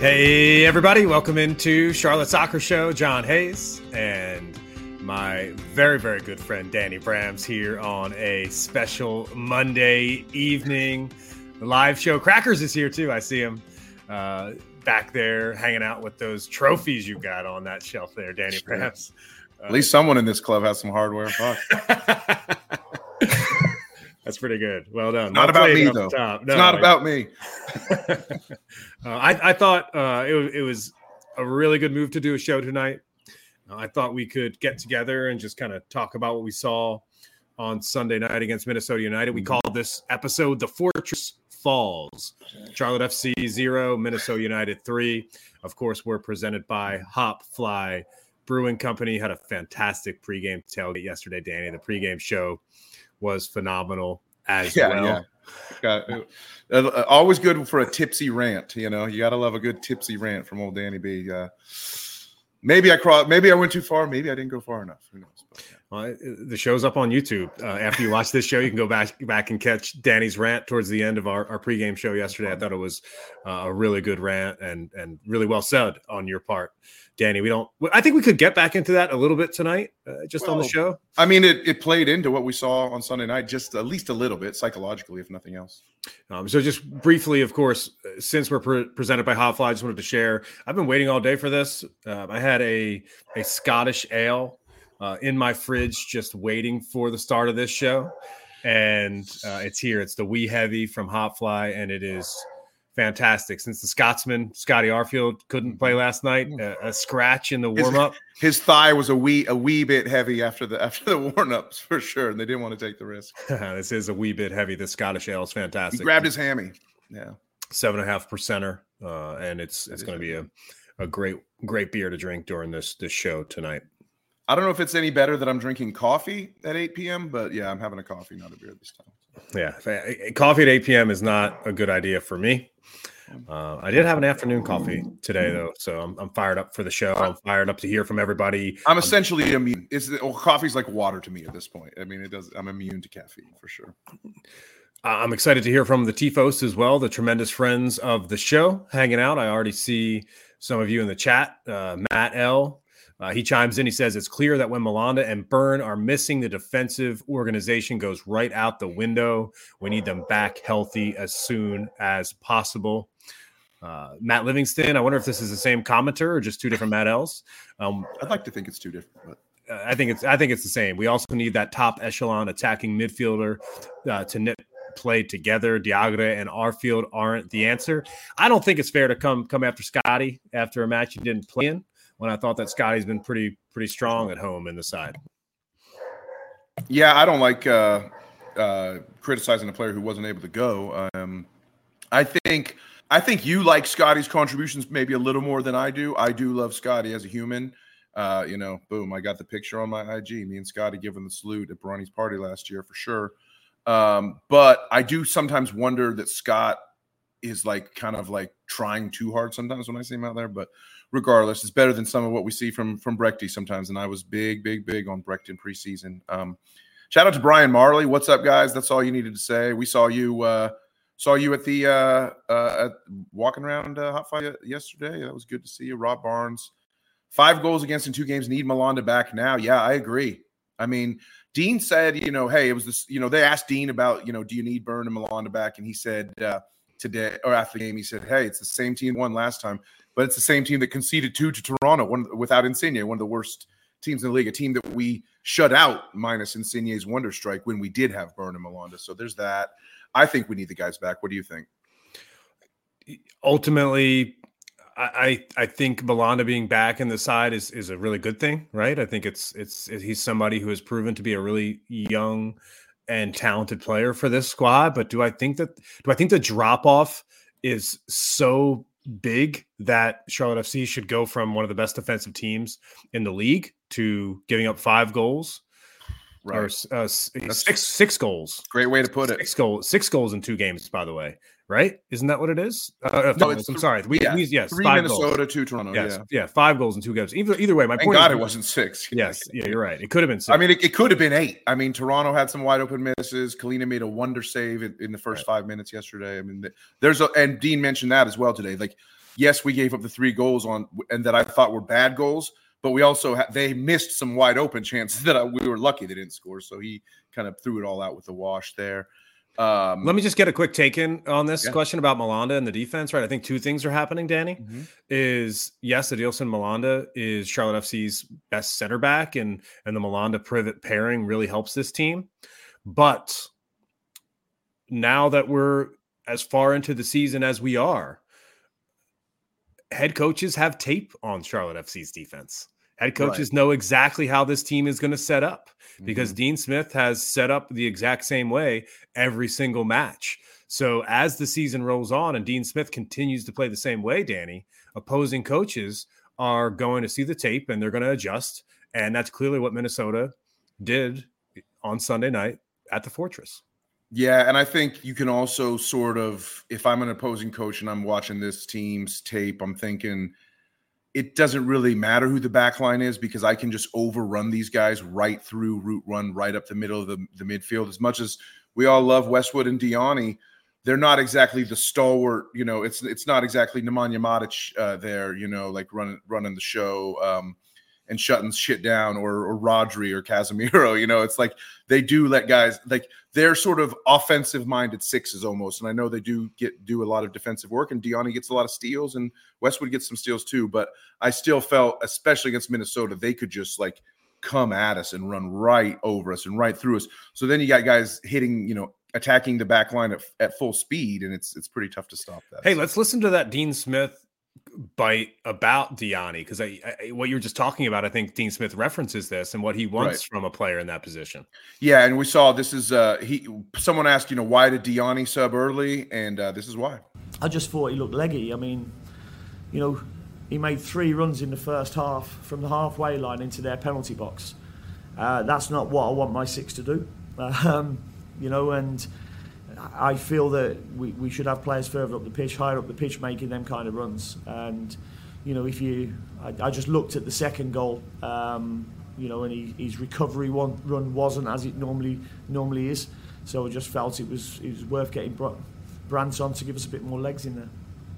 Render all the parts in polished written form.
Hey, everybody. Welcome into Charlotte Soccer Show. John Hayes and my very, very good friend Danny Brams here on a special Monday evening live show. Crackers is here, too. I see him back there hanging out with those trophies you got on that shelf there, Danny Brams. At least someone in this club has some hardware. That's pretty good. Well done. Not about me, though. No, it's not about me. I thought it was a really good move to do a show tonight. I thought we could get together and just kind of talk about what we saw on Sunday night against Minnesota United. We called this episode The Fortress Falls. Charlotte FC 0, Minnesota United 3. Of course, we're presented by Hop Fly Brewing Company. Had a fantastic pregame tailgate yesterday, Danny. The pregame show was phenomenal as well. Always good for a tipsy rant. You know, you got to love a good tipsy rant from old Danny B. Maybe I went too far. Maybe I didn't go far enough. Who knows? But, yeah. Well, the show's up on YouTube. After you watch this show, you can go back and catch Danny's rant towards the end of our pregame show yesterday. I thought it was a really good rant and really well said on your part, Danny. I think we could get back into that a little bit tonight, on the show. I mean, it played into what we saw on Sunday night, just at least a little bit psychologically, if nothing else. So just briefly, of course, since we're presented by Hot Fly, I just wanted to share. I've been waiting all day for this. I had a Scottish ale in my fridge, just waiting for the start of this show, and it's here. It's the Wee Heavy from Hot Fly, and it is fantastic. Since the Scotsman Scotty Arfield couldn't play last night, a scratch in the warm-up. His thigh was a wee bit heavy after the warm-ups for sure, and they didn't want to take the risk. This is a wee bit heavy. The Scottish ale is fantastic. He grabbed his hammy. Yeah, 7.5%, and it's going to be a great beer to drink during this show tonight. I don't know if it's any better that I'm drinking coffee at 8 p.m., but yeah, I'm having a coffee, not a beer this time. Yeah, coffee at 8 p.m. is not a good idea for me. I did have an afternoon coffee today, though, so I'm fired up for the show. I'm fired up to hear from everybody. I'm essentially immune. Coffee's like water to me at this point. I mean, I'm immune to caffeine for sure. I'm excited to hear from the Tifos as well, the tremendous friends of the show hanging out. I already see some of you in the chat. Matt L. He chimes in. He says, it's clear that when Malanda and Byrne are missing, the defensive organization goes right out the window. We need them back healthy as soon as possible. Matt Livingston, I wonder if this is the same commenter or just two different Matt L's. I'd like to think it's two different, but I think it's the same. We also need that top echelon attacking midfielder to knit play together. Diagre and Arfield aren't the answer. I don't think it's fair to come after Scotty after a match he didn't play in, when I thought that Scotty's been pretty strong at home in the side. Yeah, I don't like criticizing a player who wasn't able to go. I think you like Scotty's contributions maybe a little more than I do. I do love Scotty as a human. Boom, I got the picture on my IG. Me and Scotty giving the salute at Bronny's party last year for sure. But I do sometimes wonder that Scott is kind of trying too hard sometimes when I see him out there. But regardless, it's better than some of what we see from Brechty sometimes. And I was big on Brecht in preseason. Shout out to Brian Marley. What's up, guys? That's all you needed to say. We saw you at the at walking around Hot Fly yesterday. That was good to see you. Rob Barnes, 5 goals against in 2 games. Need Malanda back now. Yeah, I agree. I mean, Dean said, hey, it was this, they asked Dean about, do you need Byrne and Malanda back? And he said today or after the game, he said, hey, it's the same team won last time, but it's the same team that conceded 2 to Toronto without Insigne, one of the worst teams in the league, a team that we shut out minus Insigne's wonder strike when we did have Byrne and Malanda. So there's that. I think we need the guys back. What do you think? Ultimately, I think Malanda being back in the side is a really good thing, right? I think it's he's somebody who has proven to be a really young and talented player for this squad. But do I think the drop off is so big that Charlotte FC should go from one of the best defensive teams in the league to giving up 5 goals? Right. Or six goals. Great way to put it. 6 goals in 2 games, by the way. Right? Isn't that what it is? No, I'm sorry. Yes, 3 5 Minnesota, goals. 2 Toronto. Yes, yeah, 5 goals in 2 games. Either way, my Thank point. God it wasn't 6. Yes, yeah, you're right. It could have been 6. I mean, it could have been 8. I mean, Toronto had some wide open misses. Kalina made a wonder save in the first 5 minutes yesterday. I mean, and Dean mentioned that as well today. yes, we gave up the 3 goals and that I thought were bad goals, but we also they missed some wide open chances that we were lucky they didn't score. So he kind of threw it all out with the wash there. Let me just get a quick take in on this question about Malanda and the defense, right? I think 2 things are happening, Danny. Is yes, Adilson Malanda is Charlotte FC's best center back, and the Malanda Privet pairing really helps this team. But now that we're as far into the season as we are, head coaches have tape on Charlotte FC's defense. Head coaches know exactly how this team is going to set up because Dean Smith has set up the exact same way every single match. So as the season rolls on and Dean Smith continues to play the same way, Danny, opposing coaches are going to see the tape and they're going to adjust. And that's clearly what Minnesota did on Sunday night at the Fortress. Yeah, and I think you can also sort of, if I'm an opposing coach and I'm watching this team's tape, I'm thinking – it doesn't really matter who the back line is because I can just overrun these guys right through route run, right up the middle of the midfield. As much as we all love Westwood and Diani, they're not exactly the stalwart, it's not exactly Nemanja Matic there, like running the show and shutting shit down or Rodri or Casemiro, it's like they do let guys like they're sort of offensive minded sixes almost. And I know they do a lot of defensive work and Diani gets a lot of steals and Westwood gets some steals too. But I still felt, especially against Minnesota, they could just like come at us and run right over us and right through us. So then you got guys hitting, attacking the back line at full speed. And it's pretty tough to stop that. Hey, let's listen to that Dean Smith bite about Diani because what you were just talking about, I think Dean Smith references this and what he wants from a player in that position. Yeah, and we saw this is someone asked, why did Diani sub early, and this is why. I just thought he looked leggy. I mean, he made 3 runs in the first half from the halfway line into their penalty box. That's not what I want my 6 to do, and I feel that we should have players further up the pitch, higher up the pitch, making them kind of runs. And, I just looked at the second goal, and his recovery run wasn't as it normally is. So I just felt it was worth getting Brandt on to give us a bit more legs in there.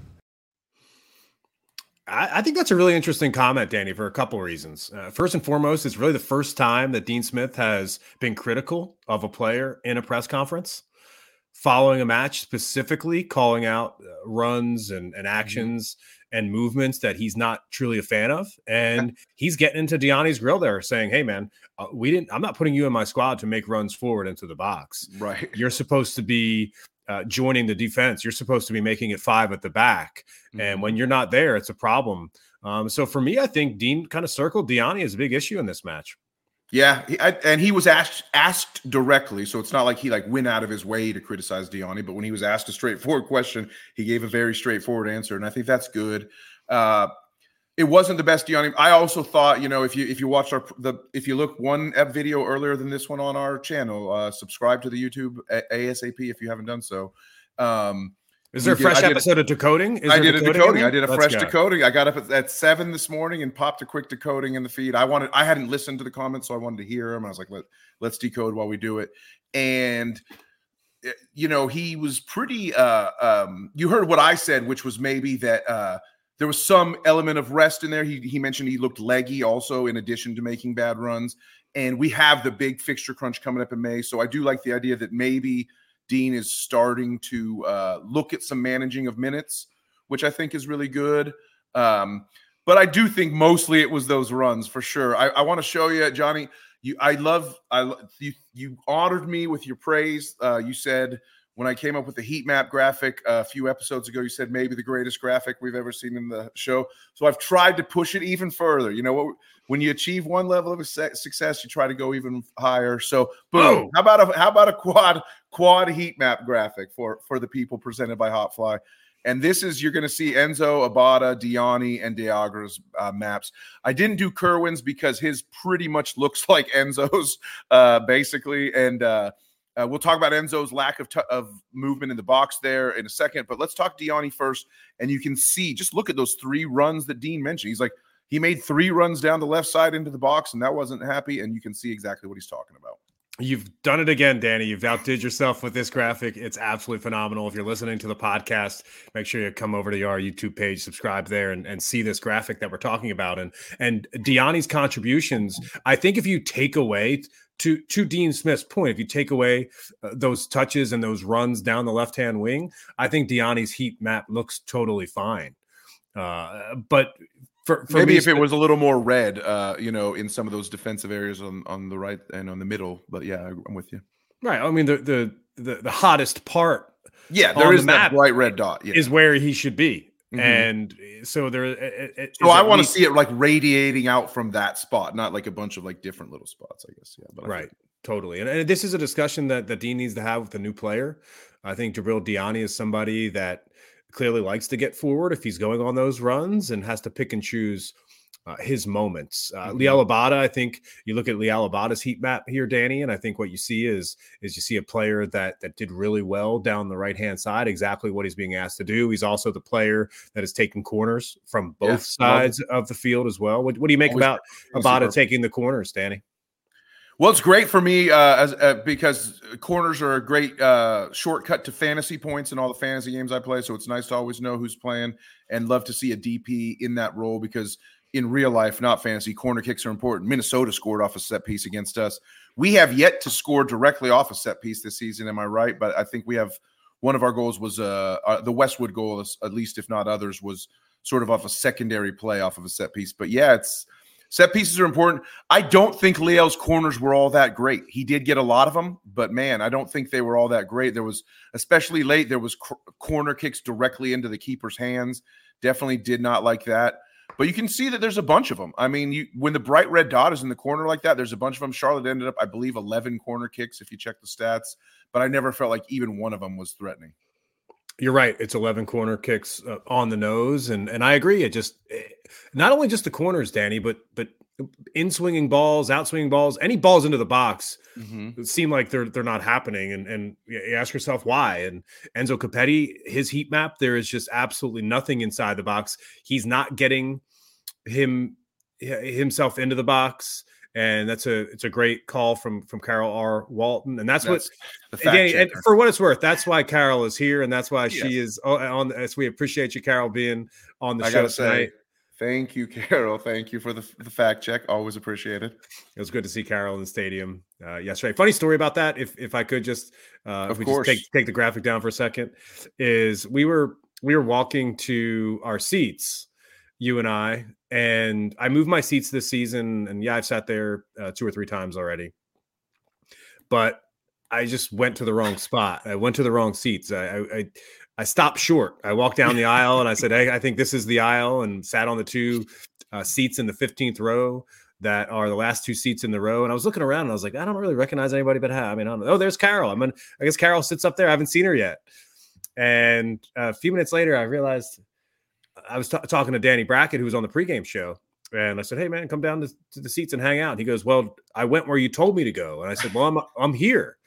I think that's a really interesting comment, Danny, for a couple of reasons. First and foremost, it's really the first time that Dean Smith has been critical of a player in a press conference following a match, specifically calling out runs and actions and movements that he's not truly a fan of. And he's getting into Diani's grill there saying, hey, man, I'm not putting you in my squad to make runs forward into the box. Right. You're supposed to be joining the defense. You're supposed to be making it 5 at the back. And when you're not there, it's a problem. So for me, I think Dean kind of circled Diani as a big issue in this match. Yeah, and he was asked directly, so it's not like he went out of his way to criticize Diani. But when he was asked a straightforward question, he gave a very straightforward answer, and I think that's good. It wasn't the best Diani. I also thought, if you watch if you look one video earlier than this one on our channel, subscribe to the YouTube ASAP if you haven't done so. Is there a fresh episode of decoding? I did a decoding. I did a fresh decoding. I got up at 7 this morning and popped a quick decoding in the feed. I hadn't listened to the comments, so I wanted to hear them. I was like, let's decode while we do it. And he was pretty. You heard what I said, which was maybe that there was some element of rest in there. He mentioned he looked leggy also, in addition to making bad runs. And we have the big fixture crunch coming up in May, so I do like the idea that maybe Dean is starting to look at some managing of minutes, which I think is really good. But I do think mostly it was those runs for sure. I want to show you, Johnny. You honored me with your praise. You said when I came up with the heat map graphic a few episodes ago, you said maybe the greatest graphic we've ever seen in the show. So I've tried to push it even further. You know what? When you achieve one level of success, you try to go even higher. So, boom! How about a quad heat map graphic for the people presented by Hotfly? And this is, you're going to see Enzo, Abada, Diani, and Diagra's maps. I didn't do Kerwin's because his pretty much looks like Enzo's basically, and we'll talk about Enzo's lack of movement in the box there in a second. But let's talk Diani first, and you can see, just look at those 3 runs that Dean mentioned. He's like, he made 3 runs down the left side into the box, and that wasn't happy, and you can see exactly what he's talking about. You've done it again, Danny. You've outdid yourself with this graphic. It's absolutely phenomenal. If you're listening to the podcast, make sure you come over to our YouTube page, subscribe there, and see this graphic that we're talking about. And Diane's contributions, I think if you take away, to Dean Smith's point, if you take away those touches and those runs down the left-hand wing, I think Diane's heat map looks totally fine. But for maybe me, if it was a little more red, in some of those defensive areas on the right and on the middle. But yeah, I'm with you. Right. I mean, the hottest part, there is that bright red dot, is where he should be, and so there. So I want to see it like radiating out from that spot, not like a bunch of like different little spots, I guess. Yeah, but right, totally. And this is a discussion that Dean needs to have with the new player. I think Jabril Diani is somebody that clearly likes to get forward if he's going on those runs and has to pick and choose his moments. Liel Abada, I think you look at Liel Abada's heat map here, Danny, and I think what you see is you see a player that did really well down the right-hand side, exactly what he's being asked to do. He's also the player that is taking corners from both sides of the field as well. What do you make about Abada taking the corners, Danny? Well, it's great for me because corners are a great shortcut to fantasy points in all the fantasy games I play. So it's nice to always know who's playing, and love to see a DP in that role because in real life, not fantasy, corner kicks are important. Minnesota scored off a set piece against us. We have yet to score directly off a set piece this season. Am I right? But I think we have one of our goals was the Westwood goal, at least if not others, was sort of off a secondary play off of a set piece. But yeah, set pieces are important. I don't think Liel's corners were all that great. He did get a lot of them, but man, I don't think they were all that great. There was, especially late, there was corner kicks directly into the keeper's hands. Definitely did not like that. But you can see that there's a bunch of them. I mean, when the bright red dot is in the corner like that, there's a bunch of them. Charlotte ended up, I believe, 11 corner kicks if you check the stats. But I never felt like even one of them was threatening. You're right. It's 11 corner kicks on the nose. And I agree. It just not only just the corners, Danny, but in swinging balls, out swinging balls, any balls into the box seem like they're not happening. And you ask yourself why. And Enzo Capetti, his heat map, there is just absolutely nothing inside the box. He's not getting himself into the box. And it's a great call from Carol R. Walton. And that's what Danny, and for what it's worth, that's why Carol is here. And that's why she is on. As we appreciate you, Carol, being on the show tonight. Thank you, Carol. Thank you for the fact check. Always appreciated. It was good to see Carol in the stadium yesterday. Funny story about that, if I could just just take the graphic down for a second, is we were walking to our seats, you and I moved my seats this season, and I've sat there 2 or 3 times already, but I just went to the wrong spot. I went to the wrong seats. I stopped short. I walked down the aisle and I said, hey, I think this is the aisle, and sat on the 2 seats in the 15th row that are the last 2 seats in the row. And I was looking around and I was like, I don't really recognize anybody but I don't know. Oh, there's Carol. I guess Carol sits up there. I haven't seen her yet. And a few minutes later, I realized I was talking to Danny Brackett, who was on the pregame show. And I said, hey, man, come down to the seats and hang out. And he goes, well, I went where you told me to go. And I said, well, I'm here.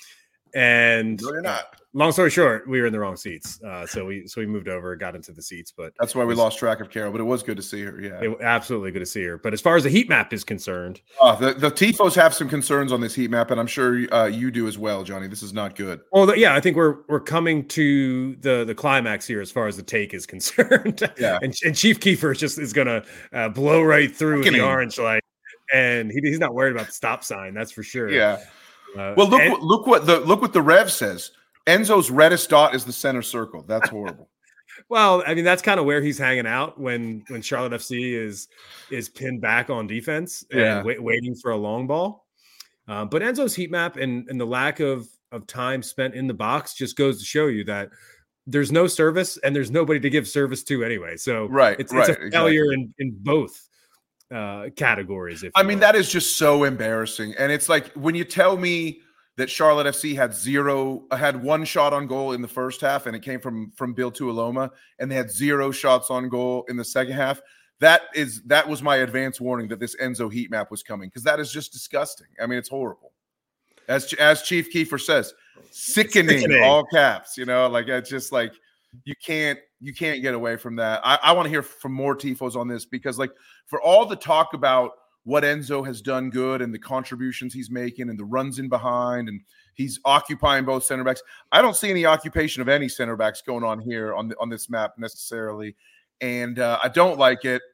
And no, you're not. Long story short, we were in the wrong seats. So we moved over, got into the seats. But that's why we lost track of Carol. But it was good to see her. Yeah, absolutely good to see her. But as far as the heat map is concerned, the Tifos have some concerns on this heat map, and I'm sure you do as well, Johnny. This is not good. Well, I think we're coming to the climax here as far as the take is concerned. Yeah, and Chief Kiefer is going to blow right through the orange light, and he's not worried about the stop sign. That's for sure. Yeah. Well, look what the Rev says. Enzo's reddest dot is the center circle. That's horrible. Well, I mean, that's kind of where he's hanging out when Charlotte FC is pinned back on defense and waiting for a long ball. But Enzo's heat map and the lack of time spent in the box just goes to show you that there's no service and there's nobody to give service to anyway. So it's a failure in both categories. I mean, that is just so embarrassing. And it's like when you tell me that Charlotte FC had 1 shot on goal in the first half, and it came from Bill Tuiloma, and they had 0 shots on goal in the second half. That was my advance warning that this Enzo heat map was coming, because that is just disgusting. I mean, it's horrible. As Chief Kiefer says, sickening. All caps. Like it's just like you can't get away from that. I want to hear from more Tifos on this, because like for all the talk about what Enzo has done good and the contributions he's making and the runs in behind, and he's occupying both center backs. I don't see any occupation of any center backs going on here on this map necessarily, and I don't like it.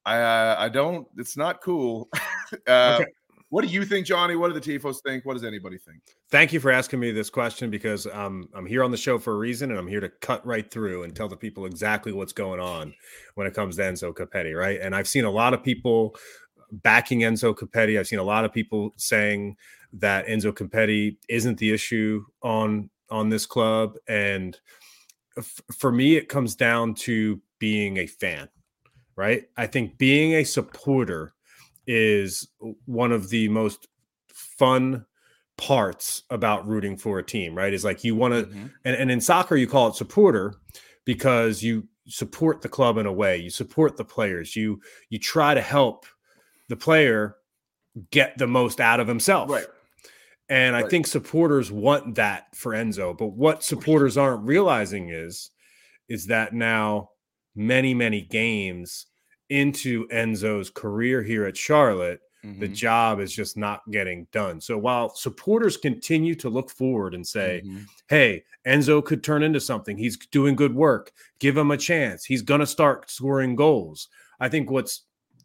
I don't. It's not cool. Okay. What do you think, Johnny? What do the Tifos think? What does anybody think? Thank you for asking me this question, because I'm here on the show for a reason, and I'm here to cut right through and tell the people exactly what's going on when it comes to Enzo Copetti, right? And I've seen a lot of people backing Enzo Copetti. I've seen a lot of people saying that Enzo Copetti isn't the issue on this club. And for me, it comes down to being a fan, right? I think being a supporter is one of the most fun parts about rooting for a team, right? Is like you want to, and in soccer you call it supporter because you support the club in a way, you support the players, you try to help the player get the most out of himself. Right. And I think supporters want that for Enzo, but what supporters aren't realizing is that now many games into Enzo's career here at Charlotte, the job is just not getting done. So while supporters continue to look forward and say, hey, Enzo could turn into something, he's doing good work, give him a chance, he's going to start scoring goals. I think what's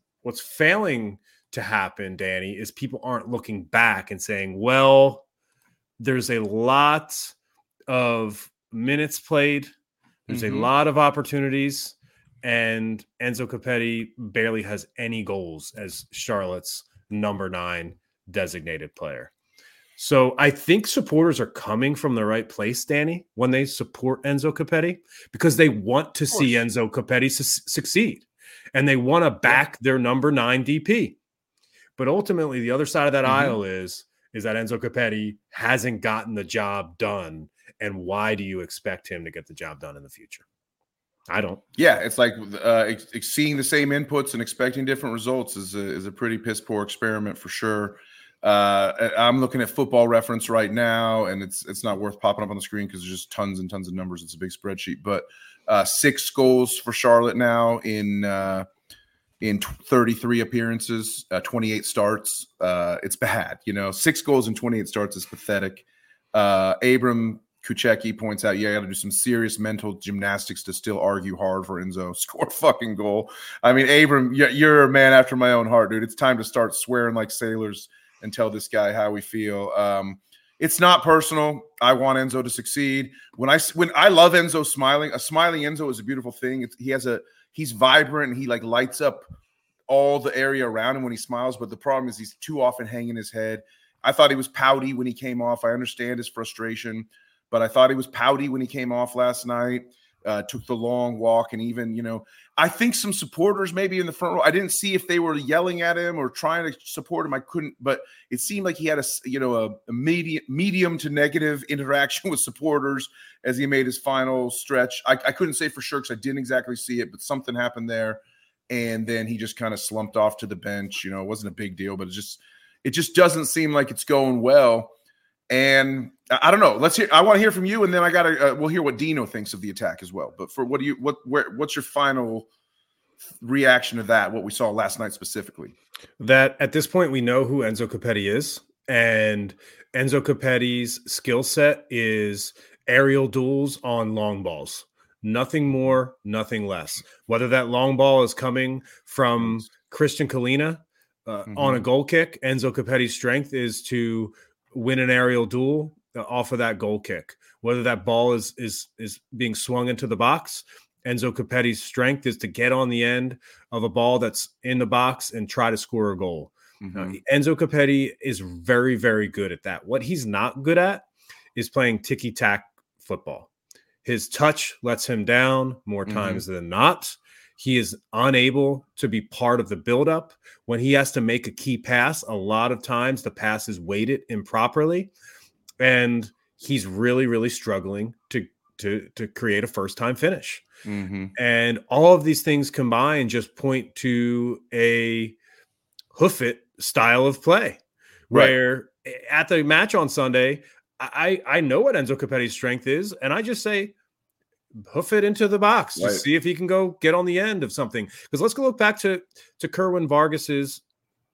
failing to happen, Danny, is people aren't looking back and saying, well, there's a lot of minutes played, there's a lot of opportunities, and Enzo Copetti barely has any goals as Charlotte's number 9 designated player. So I think supporters are coming from the right place, Danny, when they support Enzo Copetti, because they want to see Enzo Copetti succeed, and they want to back their number 9 DP. But ultimately, the other side of that aisle is that Enzo Copetti hasn't gotten the job done. And why do you expect him to get the job done in the future? I don't. Yeah, it's like seeing the same inputs and expecting different results is a pretty piss poor experiment for sure. I'm looking at Football Reference right now, and it's not worth popping up on the screen because there's just tons and tons of numbers. It's a big spreadsheet, but 6 goals for Charlotte now in 33 appearances, 28 starts. It's bad, 6 goals in 28 starts is pathetic. Abram Kuchecki points out, you got to do some serious mental gymnastics to still argue hard for Enzo score a fucking goal. I mean, Abram, you're a man after my own heart, dude. It's time to start swearing like sailors and tell this guy how we feel. It's not personal. I want Enzo to succeed. When I love Enzo smiling, a smiling Enzo is a beautiful thing. He's vibrant, and he like lights up all the area around him when he smiles. But the problem is he's too often hanging his head. I thought he was pouty when he came off. I understand his frustration, but I thought he was pouty when he came off last night. Took the long walk, and even, I think some supporters maybe in the front row, I didn't see if they were yelling at him or trying to support him. I couldn't, but it seemed like he had a medium to negative interaction with supporters as he made his final stretch. I couldn't say for sure because I didn't exactly see it, but something happened there. And then he just kind of slumped off to the bench. It wasn't a big deal, but it just doesn't seem like it's going well. And I don't know. I want to hear from you, and then we'll hear what Dino thinks of the attack as well. But for what's your final reaction to that? What we saw last night specifically? That at this point we know who Enzo Copetti is, and Enzo Copetti's skill set is aerial duels on long balls. Nothing more, nothing less. Whether that long ball is coming from Christian Kalina on a goal kick, Enzo Copetti's strength is to win an aerial duel off of that goal kick. Whether that ball is being swung into the box, Enzo Copetti's strength is to get on the end of a ball that's in the box and try to score a goal. Enzo Copetti is very, very good at that. What he's not good at is playing ticky-tack football. His touch lets him down more times than not. He is unable to be part of the buildup. When he has to make a key pass, a lot of times the pass is weighted improperly, and he's really, really struggling to create a first-time finish. And all of these things combined just point to a hoof it style of play, where at the match on Sunday, I know what Enzo Copetti's strength is, and I just say, hoof it into the box to see if he can go get on the end of something. Because let's go look back to Kerwin Vargas's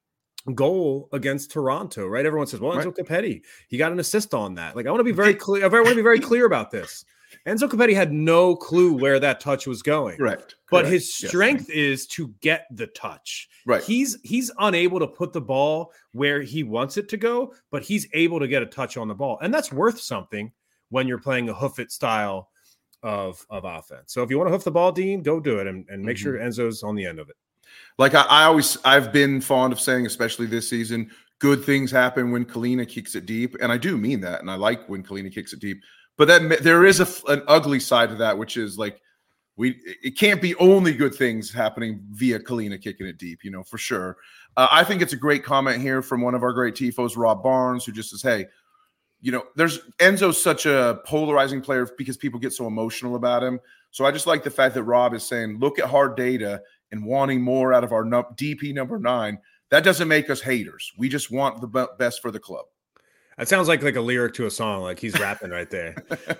goal against Toronto, right? Everyone says, well, Enzo Right. Copetti, he got an assist on that. Like, I want to be very clear. I want to be very clear about this. Enzo Copetti had no clue where that touch was going. Correct. But Correct. his strength is to get the touch. Right. He's unable to put the ball where he wants it to go, but he's able to get a touch on the ball. And that's worth something when you're playing a hoof it style of offense. So if you want to hoof the ball, Dean, go do it and make sure Enzo's on the end of it. Like I've been fond of saying, especially this season, good things happen when Kalina kicks it deep. And I do mean that. And I like when Kalina kicks it deep. But there is an ugly side to that, which is like it can't be only good things happening via Kalina kicking it deep, for sure. I think it's a great comment here from one of our great tifos, Rob Barnes, who just says, hey, Enzo's such a polarizing player because people get so emotional about him. So I just like the fact that Rob is saying, look at hard data and wanting more out of our DP number 9. That doesn't make us haters. We just want the best for the club. That sounds like a lyric to a song, like he's rapping right there.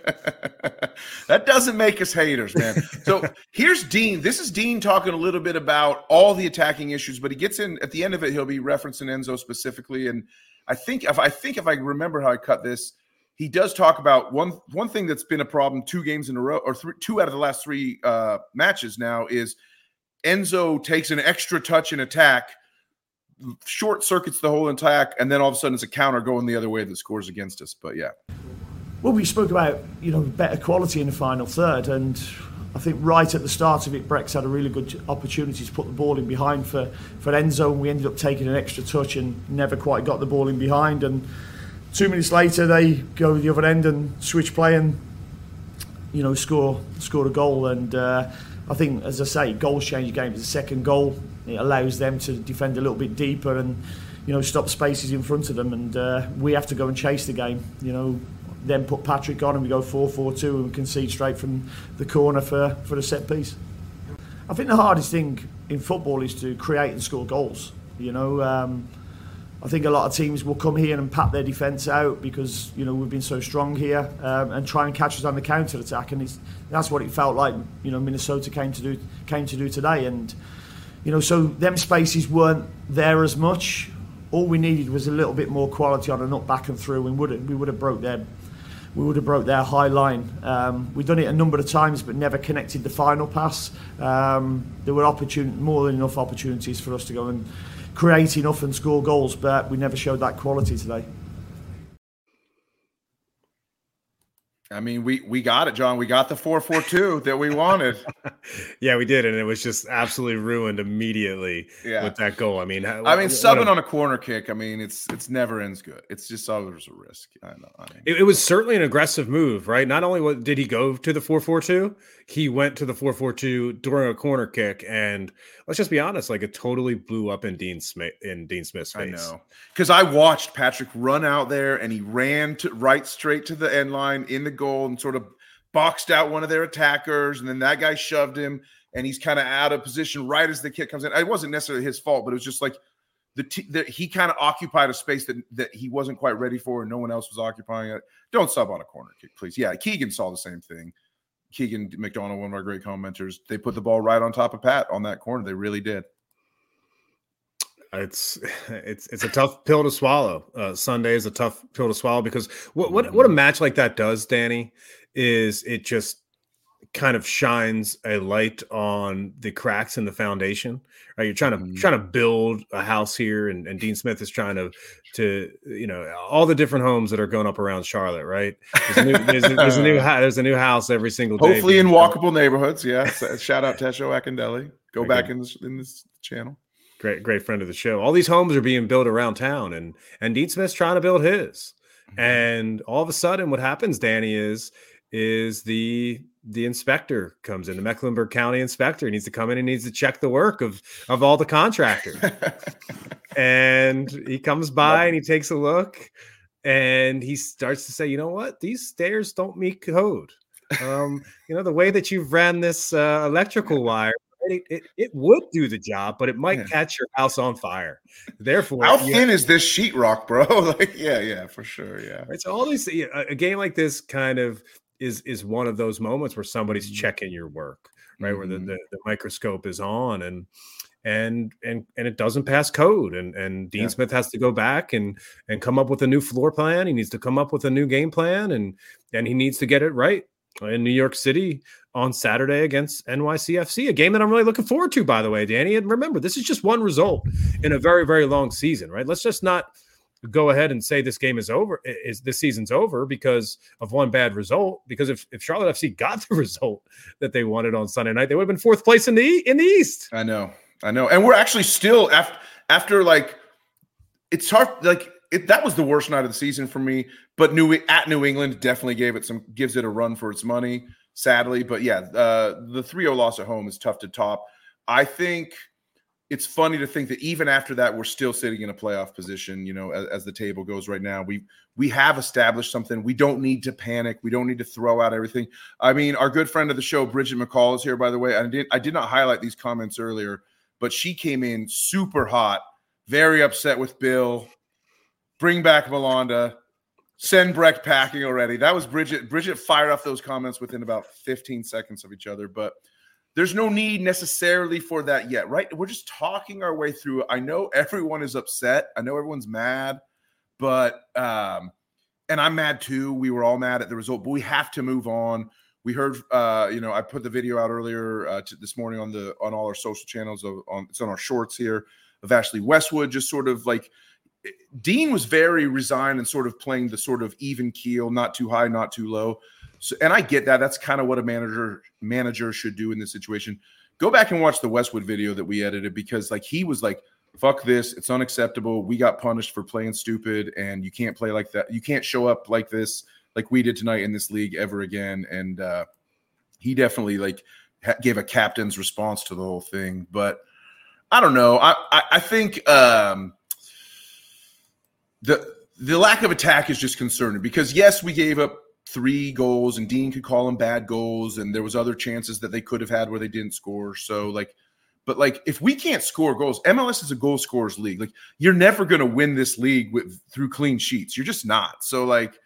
That doesn't make us haters, man. So here's Dean. This is Dean talking a little bit about all the attacking issues, but he gets in at the end of it. He'll be referencing Enzo specifically, and I think if I remember how I cut this, he does talk about one thing that's been a problem 2 games in a row, or 2 out of the last 3 matches now, is Enzo takes an extra touch in attack, short circuits the whole attack, and then all of a sudden it's a counter going the other way that scores against us. But yeah. Well, we spoke about, better quality in the final third, and I think right at the start of it, Brex had a really good opportunity to put the ball in behind for Enzo, and we ended up taking an extra touch and never quite got the ball in behind. And 2 minutes later, they go to the other end and switch play and, score a goal. And I think, as I say, goals change games. The second goal, it allows them to defend a little bit deeper and, stop spaces in front of them. And we have to go and chase the game, then put Patrick on and we go 4-4-2 and concede straight from the corner for the set piece. I think the hardest thing in football is to create and score goals. I think a lot of teams will come here and pat their defence out because we've been so strong here and try and catch us on the counter attack, and that's what it felt like Minnesota came to do today. And so them spaces weren't there as much. All we needed was a little bit more quality on a nut back and through, and we would have broke their high line. We've done it a number of times, but never connected the final pass. There were more than enough opportunities for us to go and create enough and score goals, but we never showed that quality today. I mean, we got it, John. We got the 4-4-2 that we wanted. Yeah, we did, and it was just absolutely ruined immediately with that goal. I mean, subbing on a corner kick. I mean, it's never ends good. It's just always a risk. I know. It was certainly an aggressive move, right? Not only did he go to the 4-4-2, he went to the 4-4-2 during a corner kick, and let's just be honest, like it totally blew up in Dean Smith's face. I know, because I watched Patrick run out there, and he ran straight to the end line in the goal and sort of boxed out one of their attackers, and then that guy shoved him, and he's kind of out of position right as the kick comes in. It wasn't necessarily his fault, but it was just like he kind of occupied a space that he wasn't quite ready for, and no one else was occupying it. Don't sub on a corner kick, please. Yeah, Keegan saw the same thing. Keegan McDonald, one of our great commenters, they put the ball right on top of Pat on that corner. They really did. It's a tough pill to swallow. Sunday is a tough pill to swallow because what a match like that does, Danny, is it just kind of shines a light on the cracks in the foundation. Right, you're trying to build a house here, and Dean Smith is trying to all the different homes that are going up around Charlotte. Right, there's a new house every single day. Hopefully in walkable neighborhoods. Yeah, shout out Tesho Akindelli. Go back in this channel. Great friend of the show. All these homes are being built around town, and Dean Smith's trying to build his. And all of a sudden, what happens, Danny, is the inspector comes in. The Mecklenburg County inspector needs to come in and needs to check the work of all the contractors. And he comes by and he takes a look, and he starts to say, you know what? These stairs don't meet code. The way that you've ran this electrical wire, it would do the job, but it might catch your house on fire. Therefore, how thin is this sheetrock, bro? Like, yeah, for sure, yeah. Right, so all these, a game like this kind of is one of those moments where somebody's checking your work, right? Where the microscope is on, and it doesn't pass code. And Dean Smith has to go back and come up with a new floor plan. He needs to come up with a new game plan, and he needs to get it right in New York City on Saturday against NYCFC, a game that I'm really looking forward to, by the way, Danny. And remember, this is just one result in a very, very long season, right? Let's just not go ahead and say this game is over, this season's over because of one bad result. Because if Charlotte FC got the result that they wanted on Sunday night, they would have been fourth place in the East. I know. And we're actually still after like, it's hard. Like that was the worst night of the season for me, but New England definitely gives it a run for its money, sadly. But yeah, the 3-0 loss at home is tough to top. I think it's funny to think that even after that, we're still sitting in a playoff position, as the table goes right now. We have established something. We don't need to panic. We don't need to throw out everything. I mean, our good friend of the show, Bridget McCall, is here, by the way. I did not highlight these comments earlier, but she came in super hot, very upset with Bill. Bring back Malanda. Send Breck packing already. That was Bridget. Bridget fired off those comments within about 15 seconds of each other, but there's no need necessarily for that yet, right? We're just talking our way through it. I know everyone is upset. I know everyone's mad, but and I'm mad too. We were all mad at the result, but we have to move on. We heard, I put the video out earlier this morning on all our social channels. It's on our shorts here of Ashley Westwood, just sort of like Dean was very resigned and sort of playing the sort of even keel, not too high, not too low. So, and I get that. That's kind of what a manager should do in this situation. Go back and watch the Westwood video that we edited, because like he was like, fuck this. It's unacceptable. We got punished for playing stupid, and you can't play like that. You can't show up like this, like we did tonight in this league ever again. And he definitely like gave a captain's response to the whole thing. But I don't know. I think the lack of attack is just concerning, because yes, we gave up 3 goals, and Dean could call them bad goals, and there was other chances that they could have had where they didn't score. So but if we can't score goals, MLS is a goal scorers league. Like, you're never going to win this league through clean sheets. You're just not. So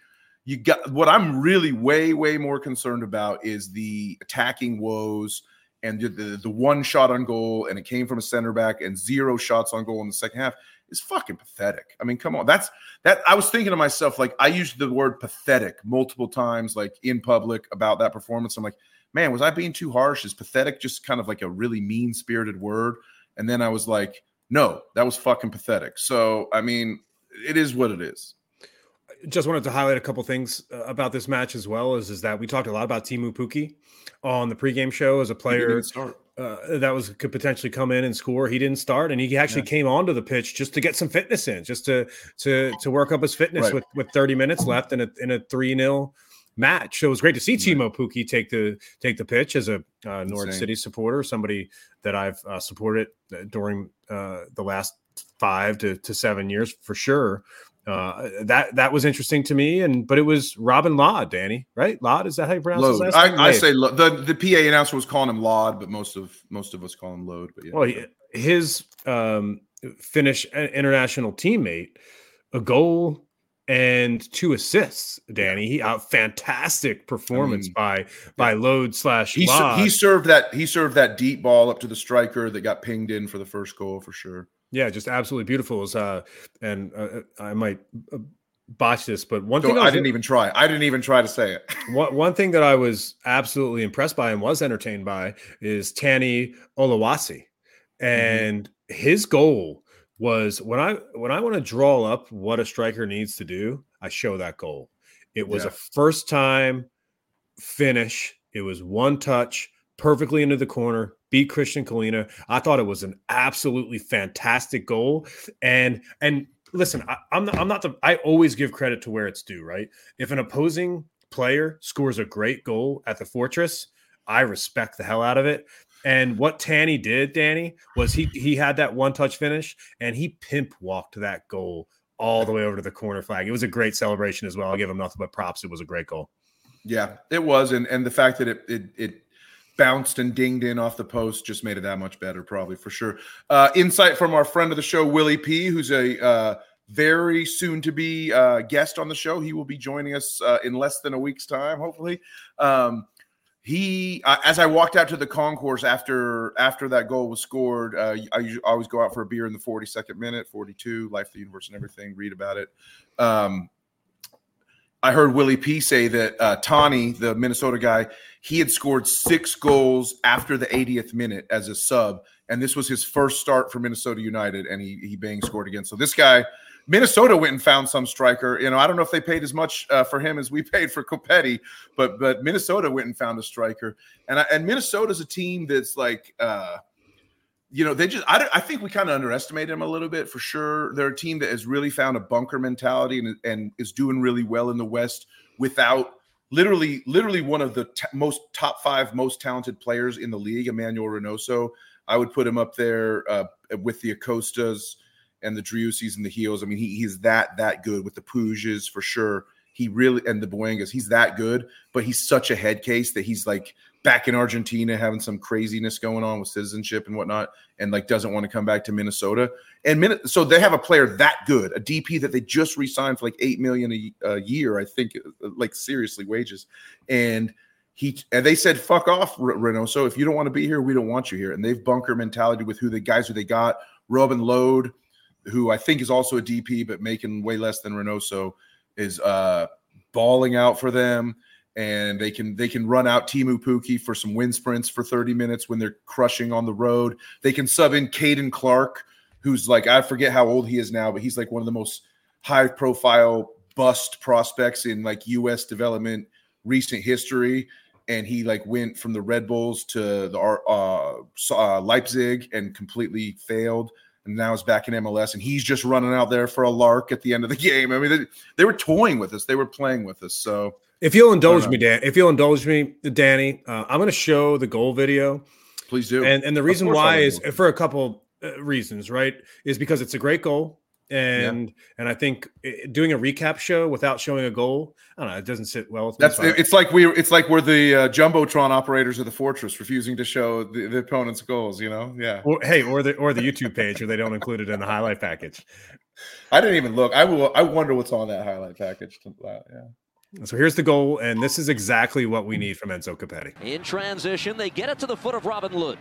what I'm really way, way more concerned about is the attacking woes and the one shot on goal, and it came from a center back, and 0 shots on goal in the second half. Is fucking pathetic. I mean, come on. That I was thinking to myself, like, I used the word pathetic multiple times, like in public, about that performance. I'm like, man, was I being too harsh? Is pathetic just kind of like a really mean-spirited word? And then I was like, no, that was fucking pathetic. So, I mean, it is what it is. Just wanted to highlight a couple things about this match as well, is that we talked a lot about Teemu Pukki on the pregame show as a player that could potentially come in and score. He didn't start, and he actually came onto the pitch just to get some fitness in, just to work up his fitness with 30 minutes left in a 3-0 match. So it was great to see Teemu Pukki take the pitch as a Norwich City supporter, somebody that I've supported during the last 5 to 7 years for sure. That was interesting to me, but it was Robin Lod, Danny, right? Lod, is that how you pronounce his last name? I say the PA announcer was calling him Lod, but most of us call him Lode. But yeah. Well, his Finnish international teammate, a goal and 2 assists. Danny, fantastic performance by Lode/Lod. He served that deep ball up to the striker that got pinged in for the first goal for sure. Yeah, just absolutely beautiful. And I might botch this, but one thing I didn't even try. I didn't even try to say it. One thing that I was absolutely impressed by and was entertained by is Tani Oluwasi, and his goal was when I want to draw up what a striker needs to do, I show that goal. It was a first time finish. It was one touch, perfectly into the corner, beat Christian Kalina. I thought it was an absolutely fantastic goal. And listen, I always give credit to where it's due, right? If an opposing player scores a great goal at the Fortress, I respect the hell out of it. And what Tanny did, Danny, was he had that one-touch finish, and he pimp walked that goal all the way over to the corner flag. It was a great celebration as well. I'll give him nothing but props. It was a great goal. Yeah, it was. And the fact that it bounced and dinged in off the post just made it that much better, probably, for sure. Insight from our friend of the show, Willie P., who's a very soon-to-be guest on the show. He will be joining us in less than a week's time, hopefully. as I walked out to the concourse after that goal was scored, I always go out for a beer in the 42nd minute, 42, Life of the Universe and everything, read about it. I heard Willie P say that Tani, the Minnesota guy, he had scored 6 goals after the 80th minute as a sub, and this was his first start for Minnesota United, and he scored again. So this guy, Minnesota went and found some striker. I don't know if they paid as much for him as we paid for Copetti, but Minnesota went and found a striker, and Minnesota's a team that's like. I think we kind of underestimated them a little bit for sure. They're a team that has really found a bunker mentality and is doing really well in the West without literally one of the top 5 most talented players in the league, Emmanuel Reynoso. I would put him up there with the Acostas and the Driussis and the Heels. I mean, he's that good with the Puges for sure. He really, and the Buengas, he's that good, but he's such a head case that he's like back in Argentina having some craziness going on with citizenship and whatnot, and like doesn't want to come back to Minnesota. And so they have a player that good, a DP that they just re-signed for like $8 million a year, I think, like seriously wages. And they said, fuck off, Reynoso. If you don't want to be here, we don't want you here. And they've bunker mentality with the guys who they got. Robin Lode, who I think is also a DP, but making way less than Reynoso, is balling out for them. And they can run out Timu Pukki for some wind sprints for 30 minutes when they're crushing on the road. They can sub in Caden Clark, who's like, I forget how old he is now, but he's like one of the most high-profile bust prospects in like U.S. development recent history. And he like went from the Red Bulls to the Leipzig and completely failed. And now is back in MLS, and he's just running out there for a lark at the end of the game. I mean, they were toying with us. They were playing with us. So if you'll indulge me, Danny, I'm going to show the goal video. Please do. And the reason why is for a couple reasons, right? Is because it's a great goal. And I think doing a recap show without showing a goal, I don't know, it doesn't sit well with me. It's like we're the Jumbotron operators of the Fortress refusing to show the opponent's goals, Yeah. Or the YouTube page where they don't include it in the highlight package. I didn't even look. I wonder what's on that highlight package. So here's the goal, and this is exactly what we need from Enzo Copetti. In transition, they get it to the foot of Robin Lod.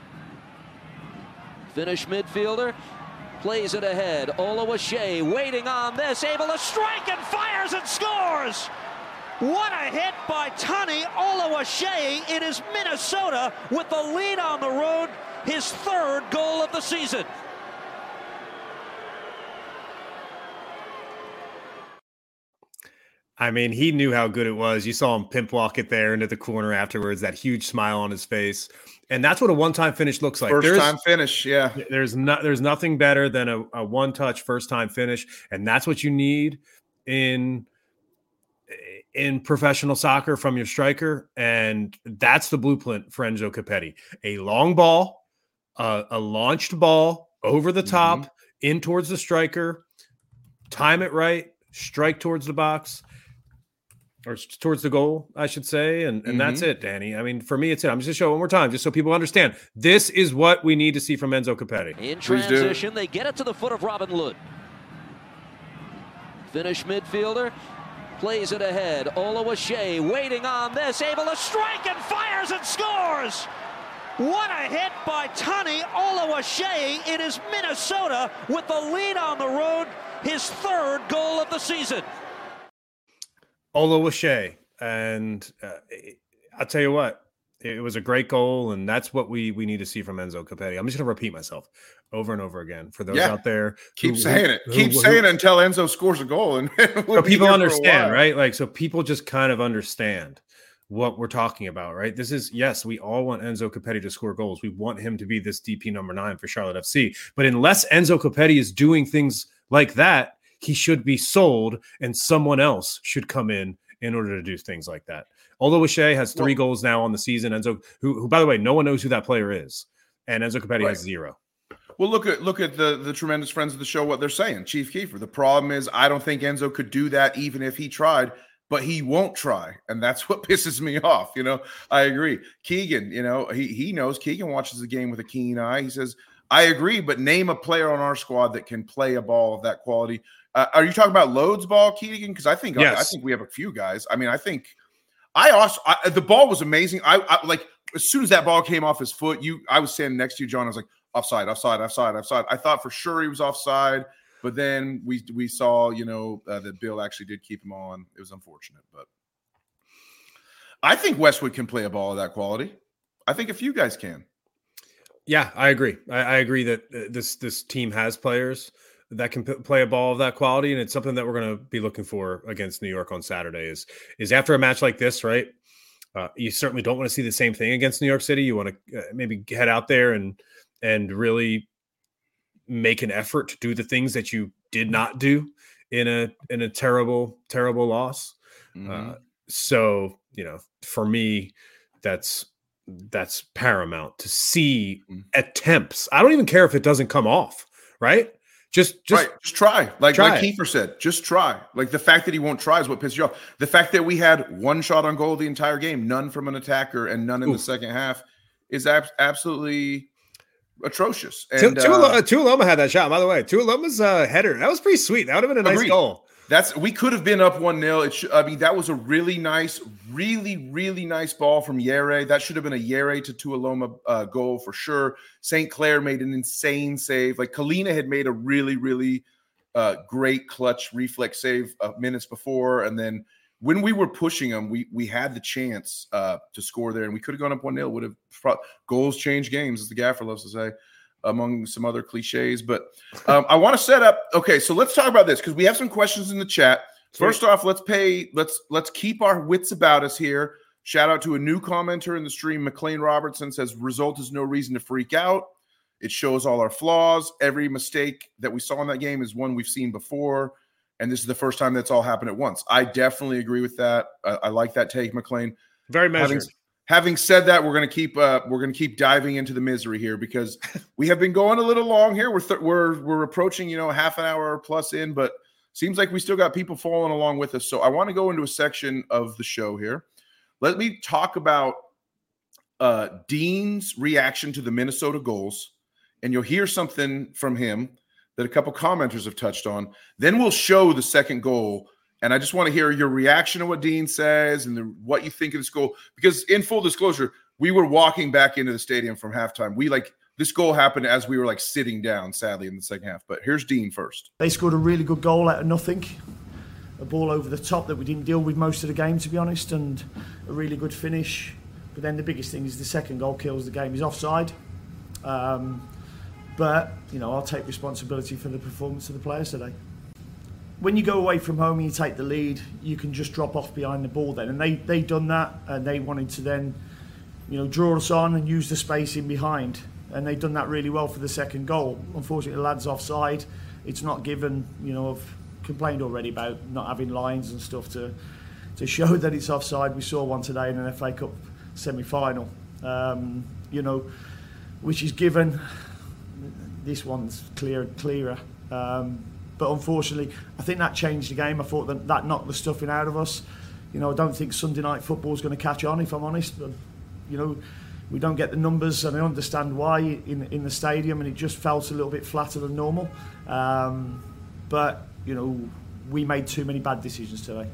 Finnish midfielder. Plays it ahead. Oluwaseyi waiting on this, able to strike and fires and scores! What a hit by Tani Oluwaseyi. It is Minnesota with the lead on the road, his 3rd goal of the season. I mean, he knew how good it was. You saw him pimp walk it there into the corner afterwards, that huge smile on his face. And that's what a one-time finish looks like. First-time finish, yeah. There's nothing better than a one-touch first-time finish, and that's what you need in professional soccer from your striker. And that's the blueprint for Enzo Copetti: a long ball, a launched ball over the top, in towards the striker, time it right, strike towards the box. Or towards the goal, I should say. And that's it, Danny. I mean, for me, it's it. I'm just going to show it one more time, just so people understand. This is what we need to see from Enzo Copetti. In transition, they get it to the foot of Robin Lod. Finnish midfielder. Plays it ahead. Oluwaseyi waiting on this, able to strike and fires and scores! What a hit by Tani Oluwaseyi. It is Minnesota with the lead on the road, his 3rd goal of the season. Oluwaseyi, and I'll tell you what, it was a great goal, and that's what we need to see from Enzo Copetti. I'm just going to repeat myself over and over again for those out there. Keep saying it until Enzo scores a goal, and so people understand, right? Like, so people just kind of understand what we're talking about, right? This is, yes, we all want Enzo Copetti to score goals. We want him to be this DP number 9 for Charlotte FC, but unless Enzo Copetti is doing things like that, he should be sold, and someone else should come in order to do things like that. Oluwaseyi has 3 goals now on the season. Enzo, who by the way, no one knows who that player is, and Enzo Copetti has 0. Well, look at the tremendous friends of the show, what they're saying. Chief Kiefer, the problem is I don't think Enzo could do that even if he tried, but he won't try, and that's what pisses me off. I agree. Keegan, he knows. Keegan watches the game with a keen eye. He says, I agree, but name a player on our squad that can play a ball of that quality. Are you talking about Lode's ball, Keegan? Because I think we have a few guys. I mean, I think The ball was amazing. I like as soon as that ball came off his foot, I was standing next to you, John. I was like, offside. I thought for sure he was offside, but then we saw, that Bill actually did keep him on. It was unfortunate, but I think Westwood can play a ball of that quality. I think a few guys can. Yeah, I agree. I agree that this team has players that can play a ball of that quality, and it's something that we're going to be looking for against New York on Saturday. Is after a match like this, right? You certainly don't want to see the same thing against New York City. You want to maybe head out there and really make an effort to do the things that you did not do in a terrible loss. Mm-hmm. So for me, that's paramount to see attempts. I don't even care if it doesn't come off, right? Just try. Like Kiefer said, just try. Like the fact that he won't try is what pisses you off. The fact that we had one shot on goal the entire game, none from an attacker and none in the second half, is absolutely atrocious. And Tuiloma had that shot, by the way. Tuiloma's header, that was pretty sweet. That would have been a nice goal. We could have been up 1-0. That was a really nice ball from Yere. That should have been a Yere to Tuiloma goal for sure. St. Clair made an insane save. Like Kalina had made a really, really great clutch reflex save minutes before. And then when we were pushing them, we had the chance to score there, and we could have gone up 1-0. Would have goals change games, as the gaffer loves to say, among some other cliches. But I want to set up. Okay, so let's talk about this because we have some questions in the chat. First off, let's keep our wits about us here. Shout out to a new commenter in the stream. McLean Robertson says, "Result is no reason to freak out. It shows all our flaws. Every mistake that we saw in that game is one we've seen before, and this is the first time that's all happened at once." I definitely agree with that. I like that take, McLean. Very measured. Having said that, we're going to keep diving into the misery here because we have been going a little long here. We're approaching half an hour plus in, but seems like we still got people following along with us. So I want to go into a section of the show here. Let me talk about Dean's reaction to the Minnesota goals, and you'll hear something from him that a couple commenters have touched on. Then we'll show the second goal. And I just want to hear your reaction to what Dean says and what you think of this goal. Because in full disclosure, we were walking back into the stadium from halftime. This goal happened as we were sitting down, sadly, in the second half. But here's Dean first. They scored a really good goal out of nothing. A ball over the top that we didn't deal with most of the game, to be honest, and a really good finish. But then the biggest thing is the second goal kills the game. He's offside. But, I'll take responsibility for the performance of the players today. When you go away from home and you take the lead, you can just drop off behind the ball then. And they done that, and they wanted to then, draw us on and use the space in behind. And they done that really well for the second goal. Unfortunately, the lad's offside. It's not given, I've complained already about not having lines and stuff to show that it's offside. We saw one today in an FA Cup semi-final, which is given. This one's clearer. But unfortunately, I think that changed the game. I thought that knocked the stuffing out of us. I don't think Sunday night football is going to catch on, if I'm honest. But, we don't get the numbers, and I understand why in the stadium, and it just felt a little bit flatter than normal. But, we made too many bad decisions today.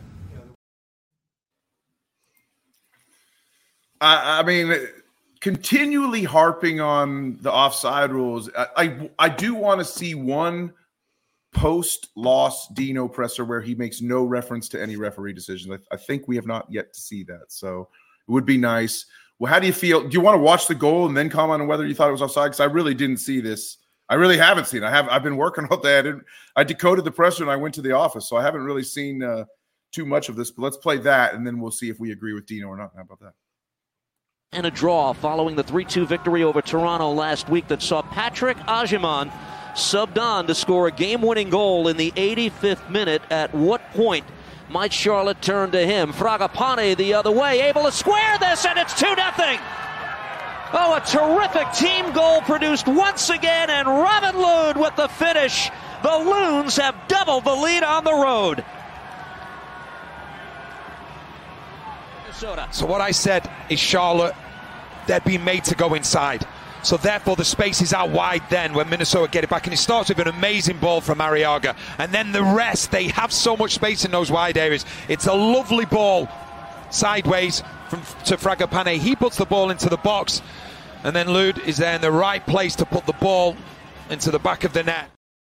I mean, continually harping on the offside rules. I do want to see one post-loss Dino presser where he makes no reference to any referee decisions. I think we have not yet to see that. So it would be nice. Well, how do you feel? Do you want to watch the goal and then comment on whether you thought it was offside? Because I really didn't see this. I really haven't seen it. I've been working all day. I decoded the presser and I went to the office. So I haven't really seen too much of this. But let's play that, and then we'll see if we agree with Dino or not. How about that? And a draw following the 3-2 victory over Toronto last week that saw Patrick Agyemang subbed on to score a game-winning goal in the 85th minute. At what point might Charlotte turn to him? Fragapane the other way, able to square this, and it's 2-0. Oh, a terrific team goal produced once again, and Robin Lod with the finish. The Loons have doubled the lead on the road. So what I said is Charlotte, they're being made to go inside. So therefore the space is out wide then when Minnesota get it back, and it starts with an amazing ball from Arriaga, and then the rest, they have so much space in those wide areas. It's a lovely ball sideways to Fragapane. He puts the ball into the box, and then Lod is there in the right place to put the ball into the back of the net.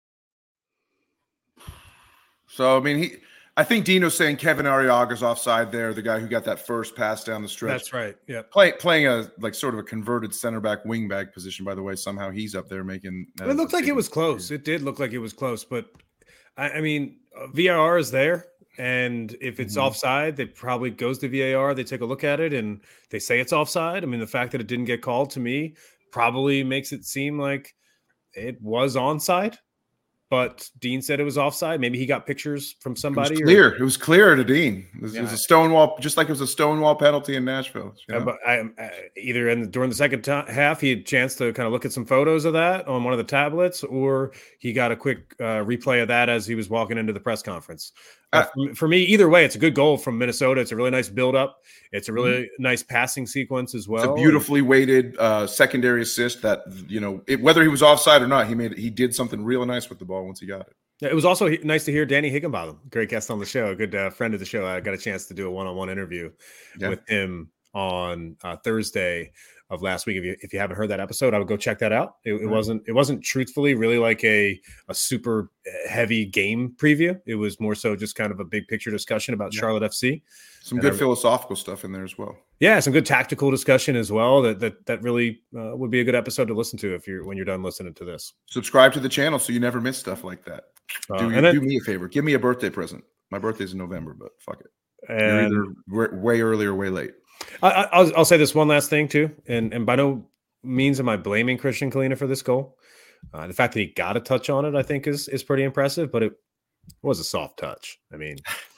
So, I mean, I think Dino's saying Kevin Arriaga's offside there, the guy who got that first pass down the stretch. That's right. Yeah. Playing a sort of a converted center back wing back position, by the way. Somehow he's up there making that. It looked like it was close. It did look like it was close, but I mean, VAR is there, and if it's offside, it probably goes to VAR. They take a look at it and they say it's offside. I mean, the fact that it didn't get called to me probably makes it seem like it was onside. But Dean said it was offside. Maybe he got pictures from somebody. It was clear to Dean. It was a Stonewall, just like it was a Stonewall penalty in Nashville. You know? But during the second half, he had a chance to kind of look at some photos of that on one of the tablets, or he got a quick replay of that as he was walking into the press conference. For me, either way, it's a good goal from Minnesota. It's a really nice build-up. It's a really nice passing sequence as well. It's a beautifully weighted secondary assist that, whether he was offside or not, he did something real nice with the ball once he got it. Yeah, it was also nice to hear Danny Higginbotham, great guest on the show, a good friend of the show. I got a chance to do a one-on-one interview with him on Thursday of last week. If you haven't heard that episode, I would go check that out. It wasn't truthfully really like a super heavy game preview. It was more so just kind of a big picture discussion about Charlotte FC. Some good philosophical stuff in there as well. Yeah, some good tactical discussion as well. That really would be a good episode to listen to when you're done listening to this. Subscribe to the channel so you never miss stuff like that. Do me a favor. Give me a birthday present. My birthday's in November, but fuck it. You're either way early or way late. I'll say this one last thing too, and by no means am I blaming Christian Kahlina for this goal. The fact that he got a touch on it, I think, is pretty impressive, but it was a soft touch. I mean,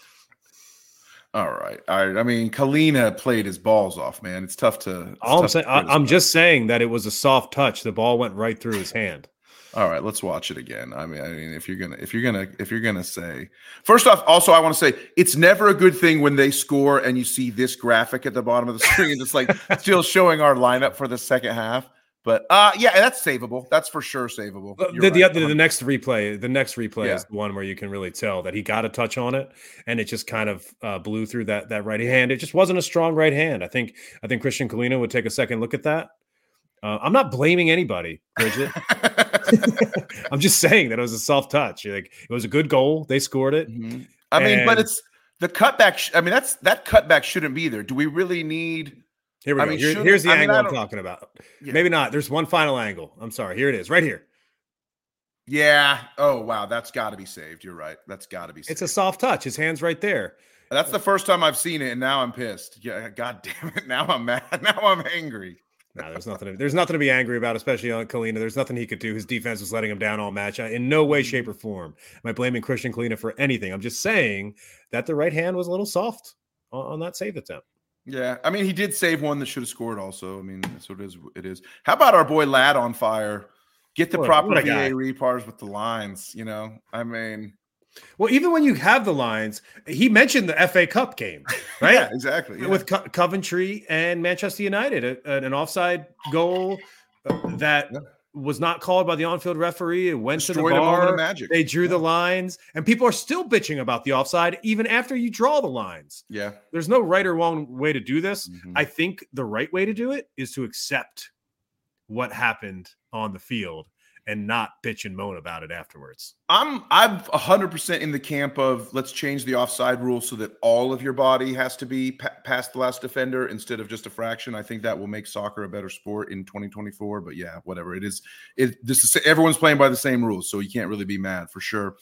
all right. I mean, Kahlina played his balls off, man. It's tough to. I'm just saying that it was a soft touch. The ball went right through his hand. All right, let's watch it again. I mean, if you're gonna say, first off, also I want to say it's never a good thing when they score and you see this graphic at the bottom of the screen. It's like still showing our lineup for the second half. But that's savable. That's for sure savable. The next replay is the one where you can really tell that he got a touch on it, and it just kind of blew through that right hand. It just wasn't a strong right hand. I think Christian Kahlina would take a second look at that. I'm not blaming anybody, Bridget. I'm just saying that it was a soft touch. Like, it was a good goal. They scored it. Mm-hmm. I mean, but it's the cutback. That cutback shouldn't be there. Do we really need? Here we go. Here's the angle I'm talking about. Yeah. Maybe not. There's one final angle. I'm sorry. Here it is, right here. Yeah. Oh, wow. That's got to be saved. You're right. That's got to be saved. It's a soft touch. His hand's right there. That's the first time I've seen it, and now I'm pissed. Yeah. God damn it. Now I'm mad. Now I'm angry. No, there's nothing to be angry about, especially on Kahlina. There's nothing he could do. His defense was letting him down all match. In no way, shape, or form am I blaming Christian Kahlina for anything. I'm just saying that the right hand was a little soft on that save attempt. Yeah, I mean, he did save one that should have scored also. I mean, that's what it is. How about our boy Ladd on fire? Get the proper VA repars with the lines, I mean. Well, even when you have the lines, he mentioned the FA Cup game, right? Yeah, exactly. Yeah. With Coventry and Manchester United, an offside goal that was not called by the on-field referee. It went to the bar. They drew the lines, and people are still bitching about the offside even after you draw the lines. Yeah. There's no right or wrong way to do this. Mm-hmm. I think the right way to do it is to accept what happened on the field and not bitch and moan about it afterwards. I'm 100% in the camp of let's change the offside rule so that all of your body has to be past the last defender instead of just a fraction. I think that will make soccer a better sport in 2024. But yeah, whatever it is, everyone's playing by the same rules, so you can't really be mad for sure.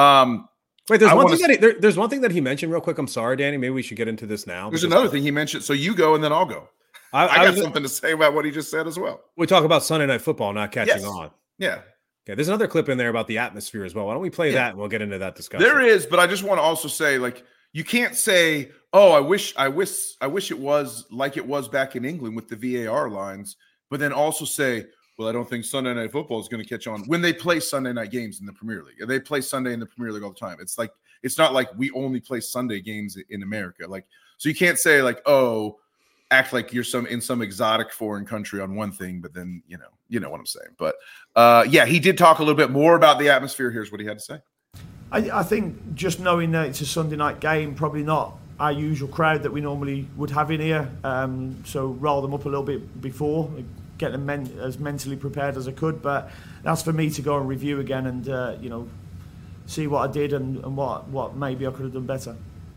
Wait, there's one thing that he mentioned real quick. I'm sorry, Danny. Maybe we should get into this now. There's another thing he mentioned. So you go and then I'll go. I got something to say about what he just said as well. We talk about Sunday Night Football not catching on. Yeah. Okay. There's another clip in there about the atmosphere as well. Why don't we play that and we'll get into that discussion? There is, but I just want to also say, like, you can't say, "Oh, I wish it was like it was back in England with the VAR lines," but then also say, "Well, I don't think Sunday Night Football is going to catch on." When they play Sunday night games in the Premier League, they play Sunday in the Premier League all the time. It's not like we only play Sunday games in America. Like, so you can't say like, "Oh, act like you're in some exotic foreign country on one thing," but then you know what I'm saying. But he did talk a little bit more about the atmosphere. Here's what he had to say. I think just knowing that it's a Sunday night game, probably not our usual crowd that we normally would have in here. So roll them up a little bit before, get them as mentally prepared as I could. But that's for me to go and review again and see what I did and what maybe I could have done better.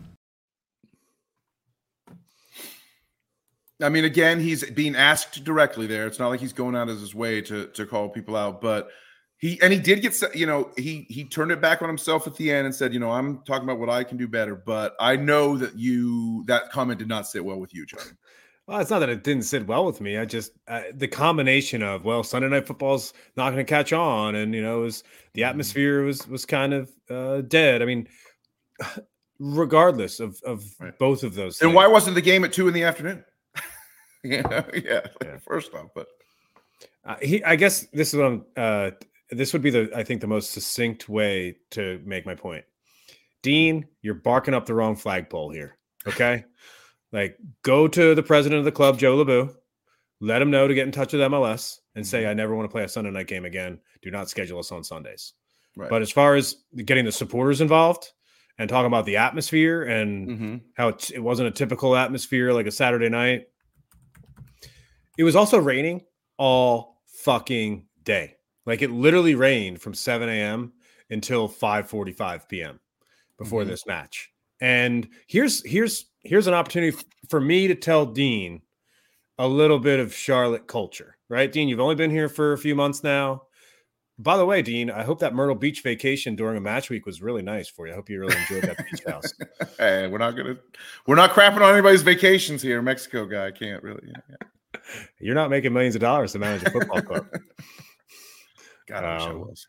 I mean, again, he's being asked directly there. It's not like he's going out of his way to call people out, but he did get, he turned it back on himself at the end and said, I'm talking about what I can do better, but I know that that comment did not sit well with you, John. Well, it's not that it didn't sit well with me. I just, the combination of, Sunday Night Football's not going to catch on. And, the atmosphere was kind of dead. I mean, regardless of right. Both of those things. And why wasn't the game at 2 p.m? First off, but I guess this is what this would be I think the most succinct way to make my point. Dean, you're barking up the wrong flagpole here. Okay. Like, go to the president of the club, Joe LeBeau, let him know to get in touch with MLS and say, I never want to play a Sunday night game again. Do not schedule us on Sundays. Right. But as far as getting the supporters involved and talking about the atmosphere and how it wasn't a typical atmosphere like a Saturday night, it was also raining all fucking day. Like, it literally rained from 7 a.m. until 5:45 p.m. before this match. And here's an opportunity for me to tell Dean a little bit of Charlotte culture, right? Dean, you've only been here for a few months now. By the way, Dean, I hope that Myrtle Beach vacation during a match week was really nice for you. I hope you really enjoyed that beach house. Hey, we're not crapping on anybody's vacations here. Mexico guy can't really. Yeah. You're not making millions of dollars to manage a football club. God, I wish I was.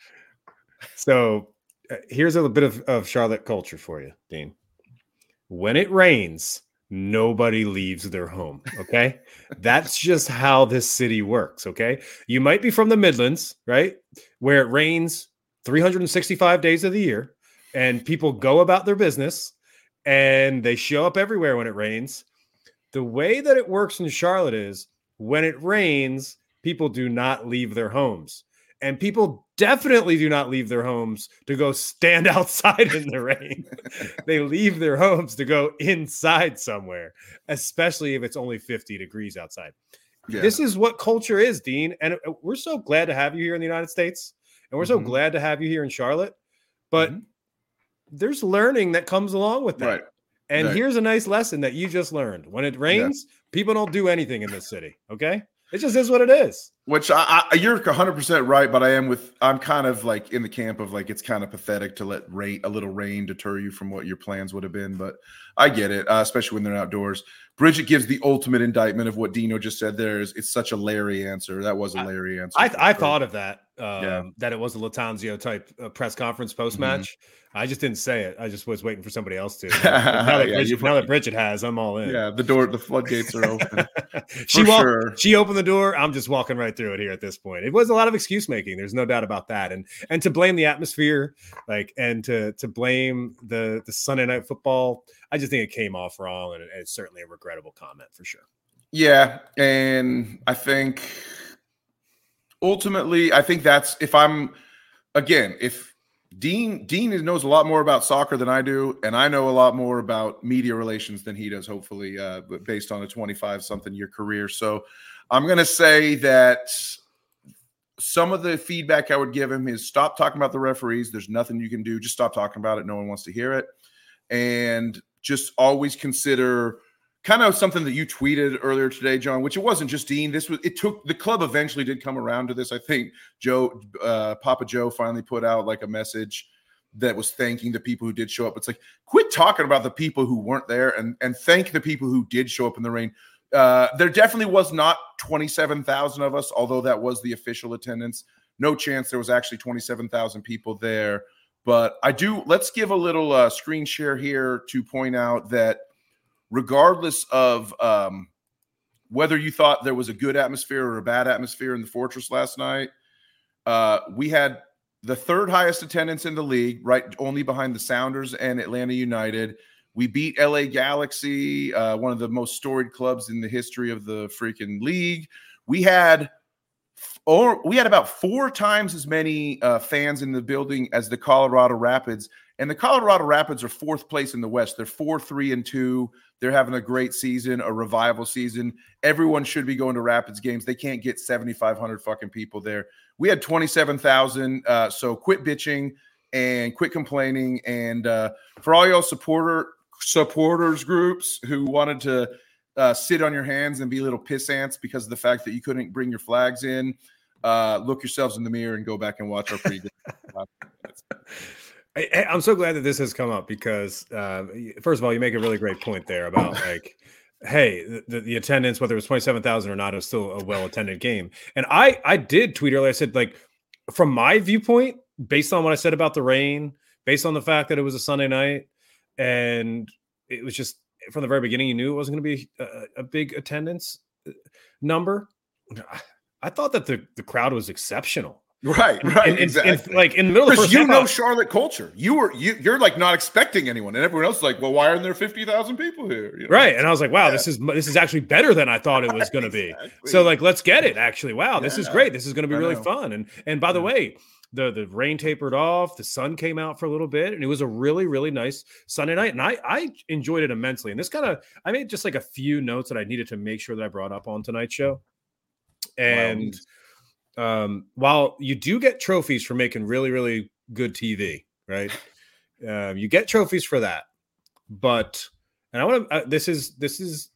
So here's a bit of Charlotte culture for you, Dean. When it rains, nobody leaves their home, okay? That's just how this city works, okay? You might be from the Midlands, right, where it rains 365 days of the year, and people go about their business, and they show up everywhere when it rains. The way that it works in Charlotte is when it rains, people do not leave their homes. And people definitely do not leave their homes to go stand outside in the rain. They leave their homes to go inside somewhere, especially if it's only 50 degrees outside. Yeah. This is what culture is, Dean. And we're so glad to have you here in the United States. And we're so glad to have you here in Charlotte. But there's learning that comes along with that. Right. And here's a nice lesson that you just learned. When it rains, people don't do anything in this city. Okay? It just is what it is. Which you're 100% right, but I'm kind of like in the camp of like, it's kind of pathetic to let a little rain deter you from what your plans would have been. But I get it, especially when they're outdoors. Bridget gives the ultimate indictment of what Dino just said there. It's such a Larry answer. That was a Larry answer. I thought of that, that it was a Latanzio type press conference post-match. I just didn't say it. I just was waiting for somebody else to. Now that Bridget has, I'm all in. Yeah, the floodgates are open. She opened the door. I'm just walking right through it here at this point. It was a lot of excuse making. There's no doubt about that. And to blame the atmosphere, and to blame the Sunday Night Football, I just think it came off wrong, and it's certainly a regrettable comment for sure. Yeah, and I think ultimately, that's if Dean knows a lot more about soccer than I do, and I know a lot more about media relations than he does, hopefully, based on a 25-something-year career. So I'm going to say that some of the feedback I would give him is stop talking about the referees. There's nothing you can do. Just stop talking about it. No one wants to hear it. And just always consider kind of something that you tweeted earlier today, John, which it wasn't just Dean. The club eventually did come around to this. I think Papa Joe finally put out like a message that was thanking the people who did show up. It's like, quit talking about the people who weren't there and thank the people who did show up in the rain. There definitely was not 27,000 of us, although that was the official attendance. No chance there was actually 27,000 people there. But let's give a little screen share here to point out that regardless of whether you thought there was a good atmosphere or a bad atmosphere in the Fortress last night, we had the third highest attendance in the league, right only behind the Sounders and Atlanta United. We beat LA Galaxy, one of the most storied clubs in the history of the freaking league. We had about 4 times as many fans in the building as the Colorado Rapids, And the Colorado Rapids are 4th place in the West. They're 4-3-2. They're having a great season, a revival season. Everyone should be going to Rapids games. They can't get 7,500 fucking people there. We had 27,000. So quit bitching and quit complaining. And for all y'all supporters groups who wanted to sit on your hands and be little piss ants because of the fact that you couldn't bring your flags in, look yourselves in the mirror and go back and watch our pregame. I'm so glad that this has come up because, first of all, you make a really great point there about like, hey, the attendance, whether it was 27,000 or not, it was still a well-attended game. And I did tweet earlier. I said, like, from my viewpoint, based on what I said about the rain, based on the fact that it was a Sunday night, and it was just from the very beginning, you knew it wasn't going to be a big attendance number. I thought that the crowd was exceptional. Right, exactly. Like in the middle of the first half, Charlotte culture. You're like not expecting anyone, and everyone else is like, well, why aren't there 50,000 people here? You know? Right, and I was like, wow, this is actually better than I thought it was going to be. So like, let's get it. Actually, wow, this is great. This is going to be really fun. And by the way, the rain tapered off, the sun came out for a little bit, and it was a really, really nice Sunday night. And I enjoyed it immensely. And this I made just like a few notes that I needed to make sure that I brought up on tonight's show. And while you do get trophies for making really, really good TV, right? You get trophies for that, but and I want to. This is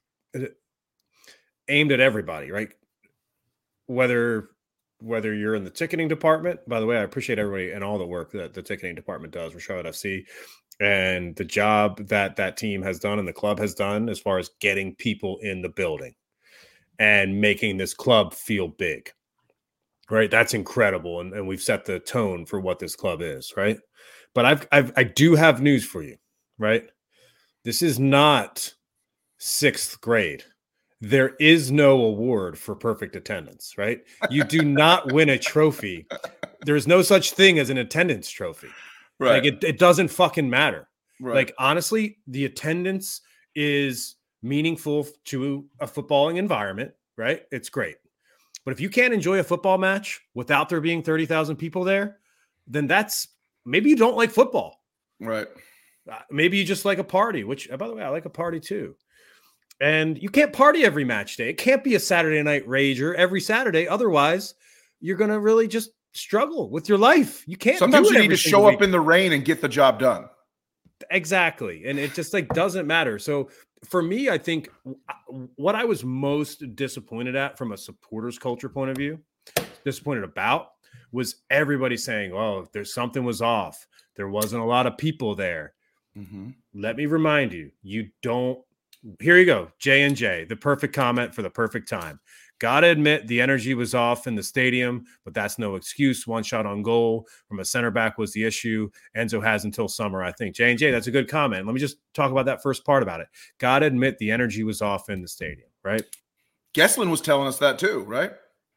aimed at everybody, right? Whether you're in the ticketing department. By the way, I appreciate everybody and all the work that the ticketing department does for Charlotte FC and the job that team has done and the club has done as far as getting people in the building and making this club feel big. Right. That's incredible. And we've set the tone for what this club is. Right. But I do have news for you. Right. This is not 6th grade. There is no award for perfect attendance. Right. You do not win a trophy. There's no such thing as an attendance trophy. Right. Like it doesn't fucking matter. Right. Like, honestly, the attendance is meaningful to a footballing environment. Right. It's great. But if you can't enjoy a football match without there being 30,000 people there, then maybe you don't like football. Right. Maybe you just like a party, which, by the way, I like a party too. And you can't party every match day. It can't be a Saturday night rager every Saturday. Otherwise, you're going to really just struggle with your life. You can't. Sometimes you need to show up in the rain and get the job done. Exactly. And it just like doesn't matter. So for me, I think what I was most disappointed at from a supporters culture point of view, disappointed about, was everybody saying, oh, there's something was off. There wasn't a lot of people there. Mm-hmm. Let me remind you, here you go. J&J, the perfect comment for the perfect time. Got to admit the energy was off in the stadium, but that's no excuse. One shot on goal from a center back was the issue. Enzo has until summer, I think. J&J, that's a good comment. Let me just talk about that first part about it. Got to admit the energy was off in the stadium, right? Gesslin was telling us that too, right?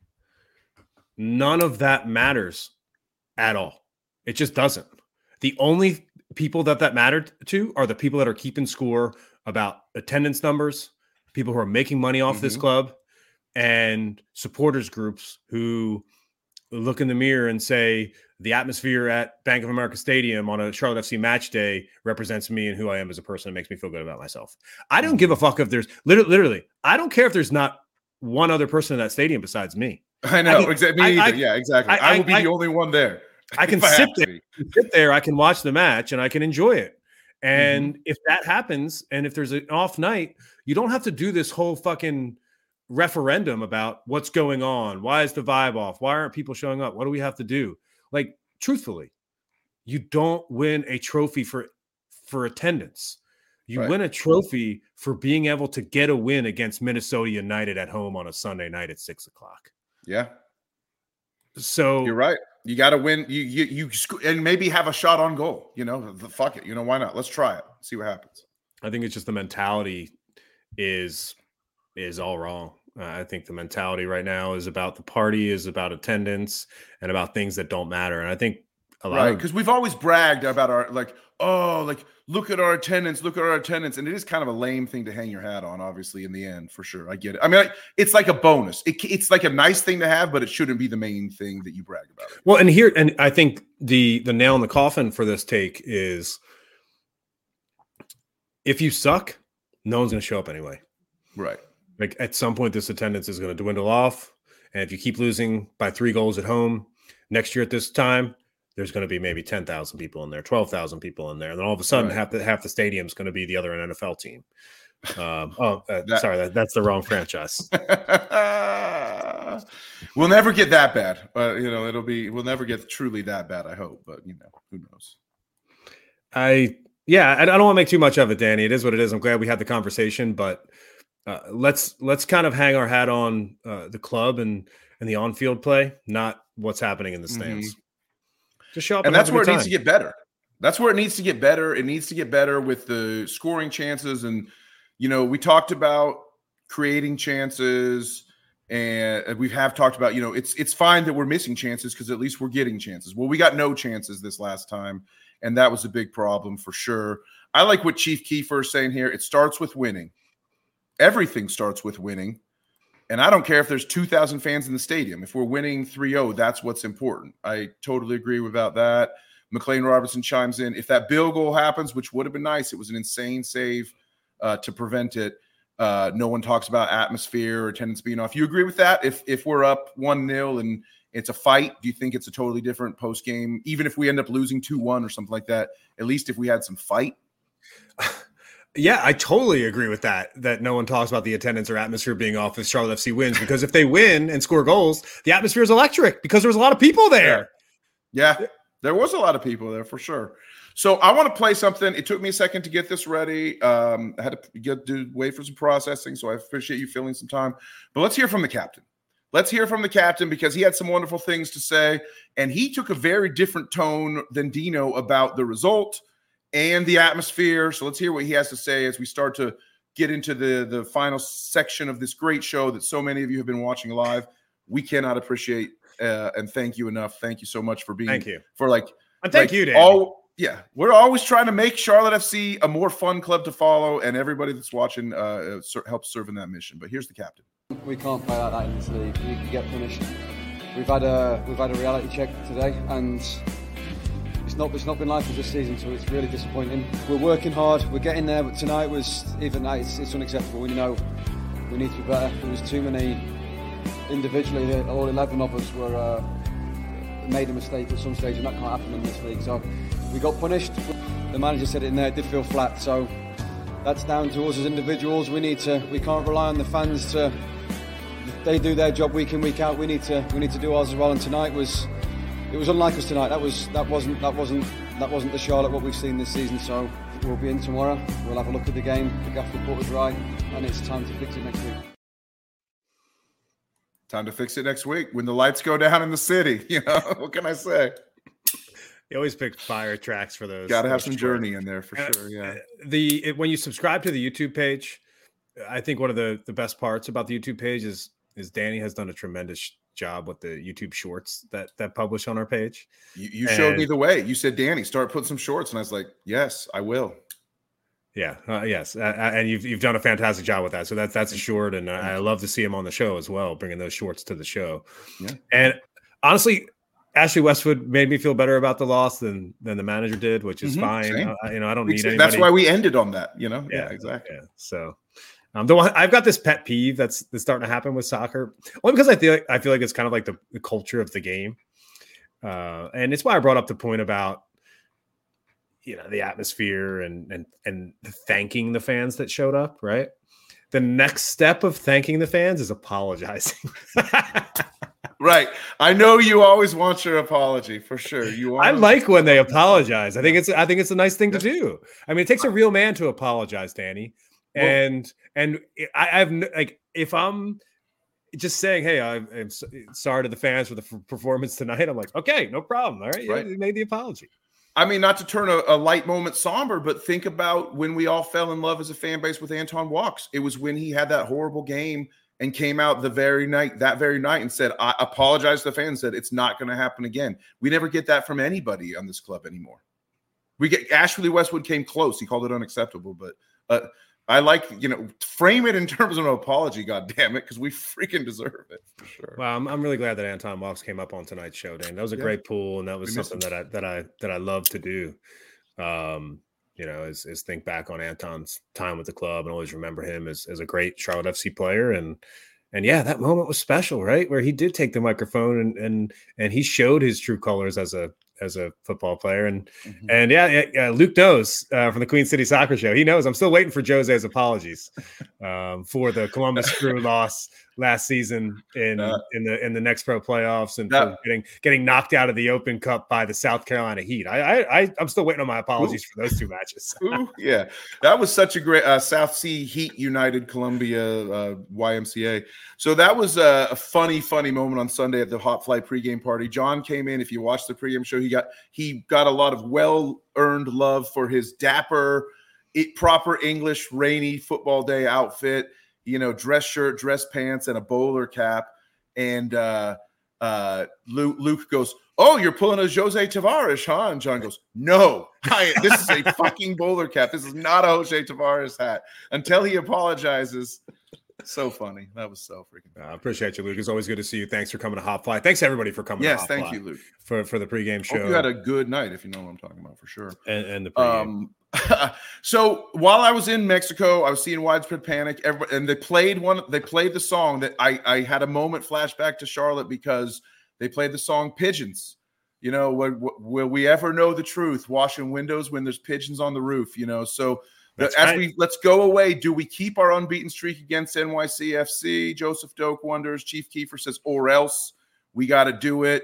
None of that matters at all. It just doesn't. The only people that mattered to are the people that are keeping score about attendance numbers, people who are making money off this club, and supporters groups who look in the mirror and say the atmosphere at Bank of America Stadium on a Charlotte FC match day represents me and who I am as a person. It makes me feel good about myself. I don't give a fuck if there's literally, I don't care if there's not one other person in that stadium besides me. I know. Exactly. Me either. Yeah, exactly. I will be the only one there. I can sit there. I can watch the match and I can enjoy it. And if that happens, and if there's an off night, you don't have to do this whole fucking referendum about what's going on. Why is the vibe off? Why aren't people showing up? What do we have to do? Like, truthfully, you don't win a trophy for attendance. You win a trophy for being able to get a win against Minnesota United at home on a Sunday night at 6:00. Yeah. So you're right. You got to win. You and maybe have a shot on goal. You know, fuck it. You know, why not? Let's try it. See what happens. I think it's just the mentality is all wrong. I think the mentality right now is about the party, is about attendance, and about things that don't matter. And I think a lot because we've always bragged about our oh, like, look at our attendance. And it is kind of a lame thing to hang your hat on, obviously, in the end, for sure. I get it. I mean, it's like a bonus. It's like a nice thing to have, but it shouldn't be the main thing that you brag about. Well, and I think the nail in the coffin for this take is, if you suck, no one's going to show up anyway. Right. Like, at some point, this attendance is going to dwindle off. And if you keep losing by 3 goals at home next year at this time, there's going to be maybe 10,000 people in there, 12,000 people in there. And then all of a sudden, half the stadium is going to be the other NFL team. Sorry, that's the wrong franchise. We'll never get that bad. We'll never get truly that bad, I hope. But, who knows? I don't want to make too much of it, Danny. It is what it is. I'm glad we had the conversation, but let's kind of hang our hat on the club and the on-field play, not what's happening in the stands. Just show up, and that's where it needs to get better. That's where it needs to get better. It needs to get better with the scoring chances, and we talked about creating chances, and we have talked about it's fine that we're missing chances because at least we're getting chances. Well, we got no chances this last time. And that was a big problem for sure. I like what Chief Kiefer is saying here. It starts with winning. Everything starts with winning. And I don't care if there's 2,000 fans in the stadium. If we're winning 3-0, that's what's important. I totally agree about that. McLean Robertson chimes in. If that Bill goal happens, which would have been nice, it was an insane save to prevent it. No one talks about atmosphere or attendance being off. You agree with that? If we're up 1-0 and it's a fight, do you think it's a totally different post game? Even if we end up losing 2-1 or something like that, at least if we had some fight? Yeah, I totally agree with that no one talks about the attendance or atmosphere being off if Charlotte FC wins, because if they win and score goals, the atmosphere is electric because there was a lot of people there. Yeah, there was a lot of people there for sure. So I want to play something. It took me a second to get this ready. I had to wait for some processing, so I appreciate you filling some time. But let's hear from the captain. Let's hear from the captain because he had some wonderful things to say, and he took a very different tone than Dino about the result and the atmosphere. So let's hear what he has to say as we start to get into the final section of this great show that so many of you have been watching live. We cannot appreciate and thank you enough. Thank you so much for being. Thank you for thank you, Dave. We're always trying to make Charlotte FC a more fun club to follow, and everybody that's watching helps serve in that mission. But here's the captain. We can't play like that in this league. We can get punished. We've had a reality check today, and it's not been like it this season. So it's really disappointing. We're working hard. We're getting there, but tonight was it's unacceptable. We know we need to be better. There was too many individually. All 11 of us were made a mistake at some stage, and that can't happen in this league. So we got punished. The manager said it in there. It did feel flat. So that's down to us as individuals. We can't rely on the fans to. They do their job week in, week out. We need to do ours as well. And tonight was unlike us tonight. That wasn't the Charlotte what we've seen this season. So we'll be in tomorrow. We'll have a look at the game. The gaffer report was right, and it's time to fix it next week. Time to fix it next week when the lights go down in the city. What can I say? You always pick fire tracks for those. Got to have some Journey in there for sure. Yeah. When you subscribe to the YouTube page, I think one of the best parts about the YouTube page is Danny has done a tremendous job with the YouTube shorts that publish on our page. You showed me the way. You said, Danny, start putting some shorts, and I was like, yes, I will. Yeah, yes, and you've done a fantastic job with that. So that's assured, and I love to see him on the show as well, bringing those shorts to the show. Yeah. And honestly, Ashley Westwood made me feel better about the loss than the manager did, which is fine. I don't need anybody. That's why we ended on that. Yeah, exactly. Yeah. So. I've got this pet peeve that's starting to happen with soccer, only because I feel like it's kind of like the culture of the game, and it's why I brought up the point about the atmosphere and thanking the fans that showed up. Right, the next step of thanking the fans is apologizing. Right, I know you always want your apology for sure. I like when they apologize. I think it's a nice thing to do. I mean, it takes a real man to apologize, Danny. And I've if I'm just saying, hey, I'm sorry to the fans for the performance tonight, I'm like, okay, no problem. All right. You made the apology. I mean, not to turn a light moment somber, but think about when we all fell in love as a fan base with Anton Walkes. It was when he had that horrible game and came out that very night and said, I apologize to the fans, said it's not going to happen again. We never get that from anybody on this club anymore. Ashley Westwood came close. He called it unacceptable, but I like, frame it in terms of an apology, God damn it, because we freaking deserve it for sure. Well, I'm really glad that Anton Walkes came up on tonight's show, Dan. That was a great pool, and that was something that I love to do. Is think back on Anton's time with the club and always remember him as a great Charlotte FC player. And yeah, that moment was special, right? Where he did take the microphone and he showed his true colors as a football player. And Luke knows from the Queen City Soccer Show. He knows I'm still waiting for Jose's apologies for the Columbus Crew loss last season in the Next Pro playoffs and for getting knocked out of the Open Cup by the South Carolina Heat. I'm still waiting on my apologies for those two matches. Yeah, that was such a great South Sea Heat United Columbia YMCA. So that was a funny moment on Sunday at the Hot Flight pregame party. John came in. If you watched the pregame show, he got a lot of well-earned love for his dapper, proper English rainy football day outfit. Dress shirt, dress pants, and a bowler cap. And Luke goes, "Oh, you're pulling a Jose Tavares, huh?" And John goes, "No, this is a fucking bowler cap. This is not a Jose Tavares hat." Until he apologizes. So funny. That was so freaking funny. I appreciate you, Luke. It's always good to see you. Thanks for coming to Hot Fly. Thanks everybody for coming. Yes, thank you, Luke, for the pregame show. Hope you had a good night, if you know what I'm talking about, for sure. And the pregame. So while I was in Mexico, I was seeing Widespread Panic, and they played the song that I had a moment flashback to Charlotte because they played the song Pigeons. Will we ever know the truth? Washing windows when there's pigeons on the roof, so let's go away. Do we keep our unbeaten streak against NYCFC? Joseph Doak wonders. Chief Kiefer says, or else we got to do it.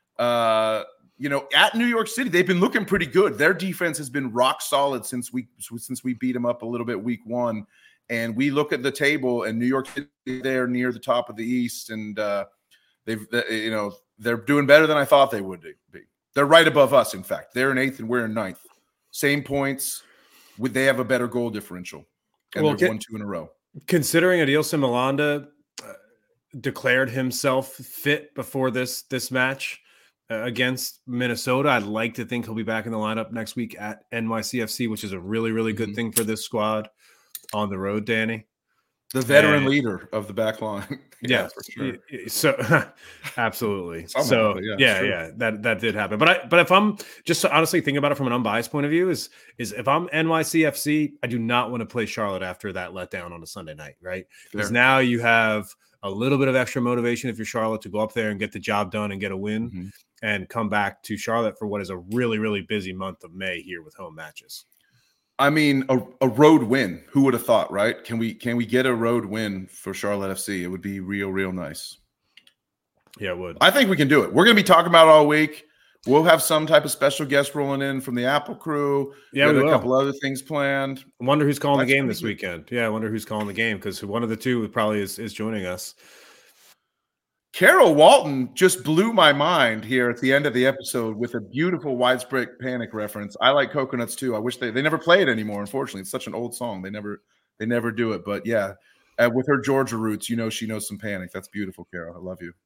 At New York City, they've been looking pretty good. Their defense has been rock solid since we beat them up a little bit week one. And we look at the table, and New York City, they're near the top of the East, and they're doing better than I thought they would be. They're right above us. In fact, they're in 8th and we're in 9th. Same points. They have a better goal differential, and they've won 2 in a row. Considering Adilson Malanda declared himself fit before this match against Minnesota, I'd like to think he'll be back in the lineup next week at NYCFC, which is a really, really good thing for this squad on the road, Danny. The veteran leader of the back line. Yeah, for sure. So absolutely. So that did happen. But if I'm just honestly thinking about it from an unbiased point of view, is if I'm NYCFC, I do not want to play Charlotte after that letdown on a Sunday night, right? Because now you have a little bit of extra motivation if you're Charlotte to go up there and get the job done and get a win and come back to Charlotte for what is a really, really busy month of May here with home matches. I mean, a road win. Who would have thought, right? Can we get a road win for Charlotte FC? It would be real nice. Yeah, it would. I think we can do it. We're going to be talking about it all week. We'll have some type of special guest rolling in from the Apple crew. Yeah, we have will. A couple other things planned. I wonder who's calling the game this weekend. Yeah, I wonder who's calling the game because one of the two probably is joining us. Carol Walton just blew my mind here at the end of the episode with a beautiful Widespread Panic reference. I like Coconuts too. I wish they never play it anymore. Unfortunately, it's such an old song. They never do it. But yeah, with her Georgia roots, she knows some Panic. That's beautiful, Carol. I love you.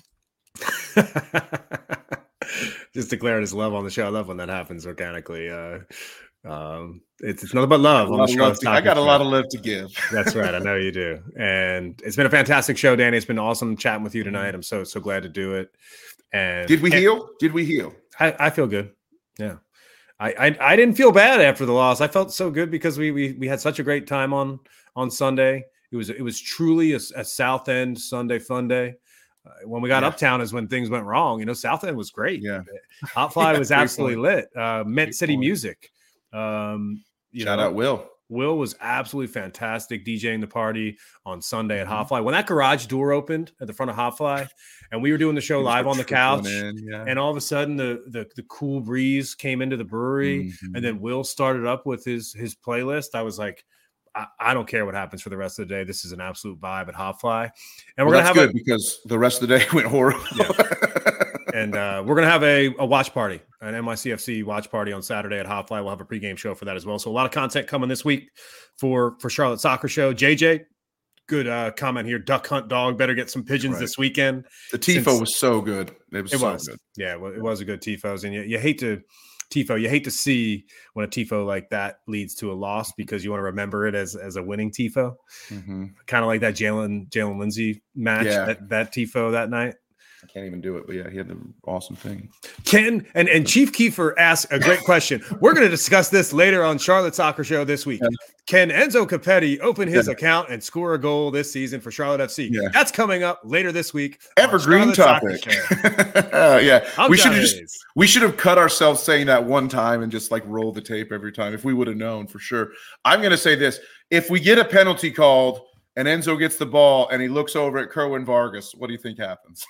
Just declared his love on the show. I love when that happens organically. It's nothing but love. I got a lot of love to give. That's right. I know you do. And it's been a fantastic show, Danny. It's been awesome chatting with you tonight. I'm so glad to do it. And did we heal? Did we heal? I feel good. Yeah. I didn't feel bad after the loss. I felt so good because we had such a great time on Sunday. It was truly a South End Sunday fun day. When we got Uptown is when things went wrong. South End was great. Yeah. Hot Fly was absolutely lit. Mint City Music. Shout out Will. Will was absolutely fantastic DJing the party on Sunday at Hot Fly. When that garage door opened at the front of Hot Fly and we were doing the show live on the couch and all of a sudden the cool breeze came into the brewery and then Will started up with his playlist. I was like, I don't care what happens for the rest of the day. This is an absolute vibe at Hot Fly. And we're going to have good because the rest of the day went horrible. Yeah. And we're going to have a watch party, an NYCFC watch party on Saturday at Hot Fly. We'll have a pregame show for that as well. So a lot of content coming this week for Charlotte Soccer Show. JJ, good comment here. Duck Hunt Dog better get some pigeons this weekend. The tifo was so good. It was so good. Yeah, well, it was a good tifos. And you hate to tifo. You hate to see when a tifo like that leads to a loss because you want to remember it as a winning tifo. Kind of like that Jalen Lindsey match, that tifo that night. I can't even do it, but yeah, he had an awesome thing. Ken and Chief Kiefer asked a great question. We're going to discuss this later on Charlotte Soccer Show this week. Can Enzo Capetti open his account and score a goal this season for Charlotte FC? That's coming up later this week. Evergreen topic. We should have cut ourselves saying that one time and just like roll the tape every time if we would have known for sure. I'm going to say this. If we get a penalty called and Enzo gets the ball and he looks over at Kerwin Vargas, what do you think happens?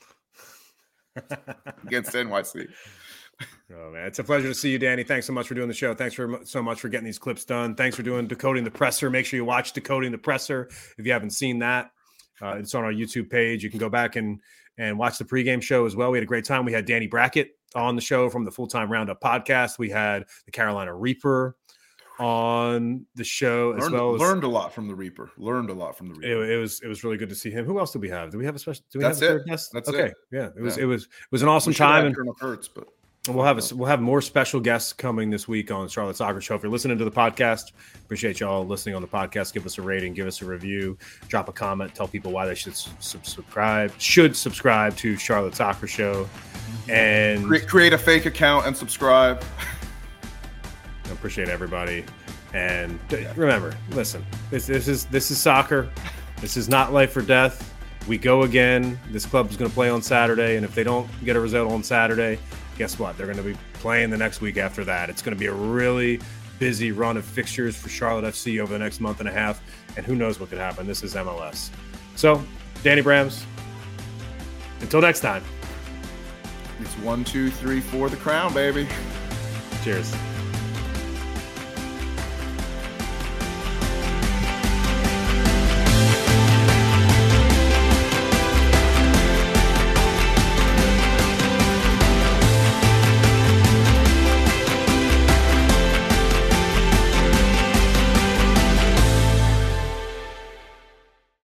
Against NYC. Oh man, it's a pleasure to see you, Danny. Thanks so much for doing the show. Thanks so much for getting these clips done. Thanks for doing Decoding the Presser. Make sure you watch Decoding the Presser if you haven't seen that. It's on our YouTube page. You can go back and watch the pregame show as well. We had a great time. We had Danny Brackett on the show from the Full-Time Roundup podcast. We had the Carolina Reaper on the show as well. Learned a lot from the Reaper. It was really good to see him. Who else do we have? Do we have a special? Do we That's have a third it. guest? That's okay. it. Yeah. It was an awesome time. And Colonel Kurtz, but we'll have more special guests coming this week on Charlotte Soccer Show. If you're listening to the podcast, appreciate y'all listening on the podcast. Give us a rating, give us a review, drop a comment, tell people why they should subscribe to Charlotte Soccer Show, and create a fake account and subscribe. I appreciate everybody. And remember, listen, this is soccer. This is not life or death. We go again. This club is going to play on Saturday. And if they don't get a result on Saturday, guess what? They're going to be playing the next week after that. It's going to be a really busy run of fixtures for Charlotte FC over the next month and a half. And who knows what could happen. This is MLS. So, Danny Brams, until next time. It's 1, 2, 3, 4 the crown, baby. Cheers.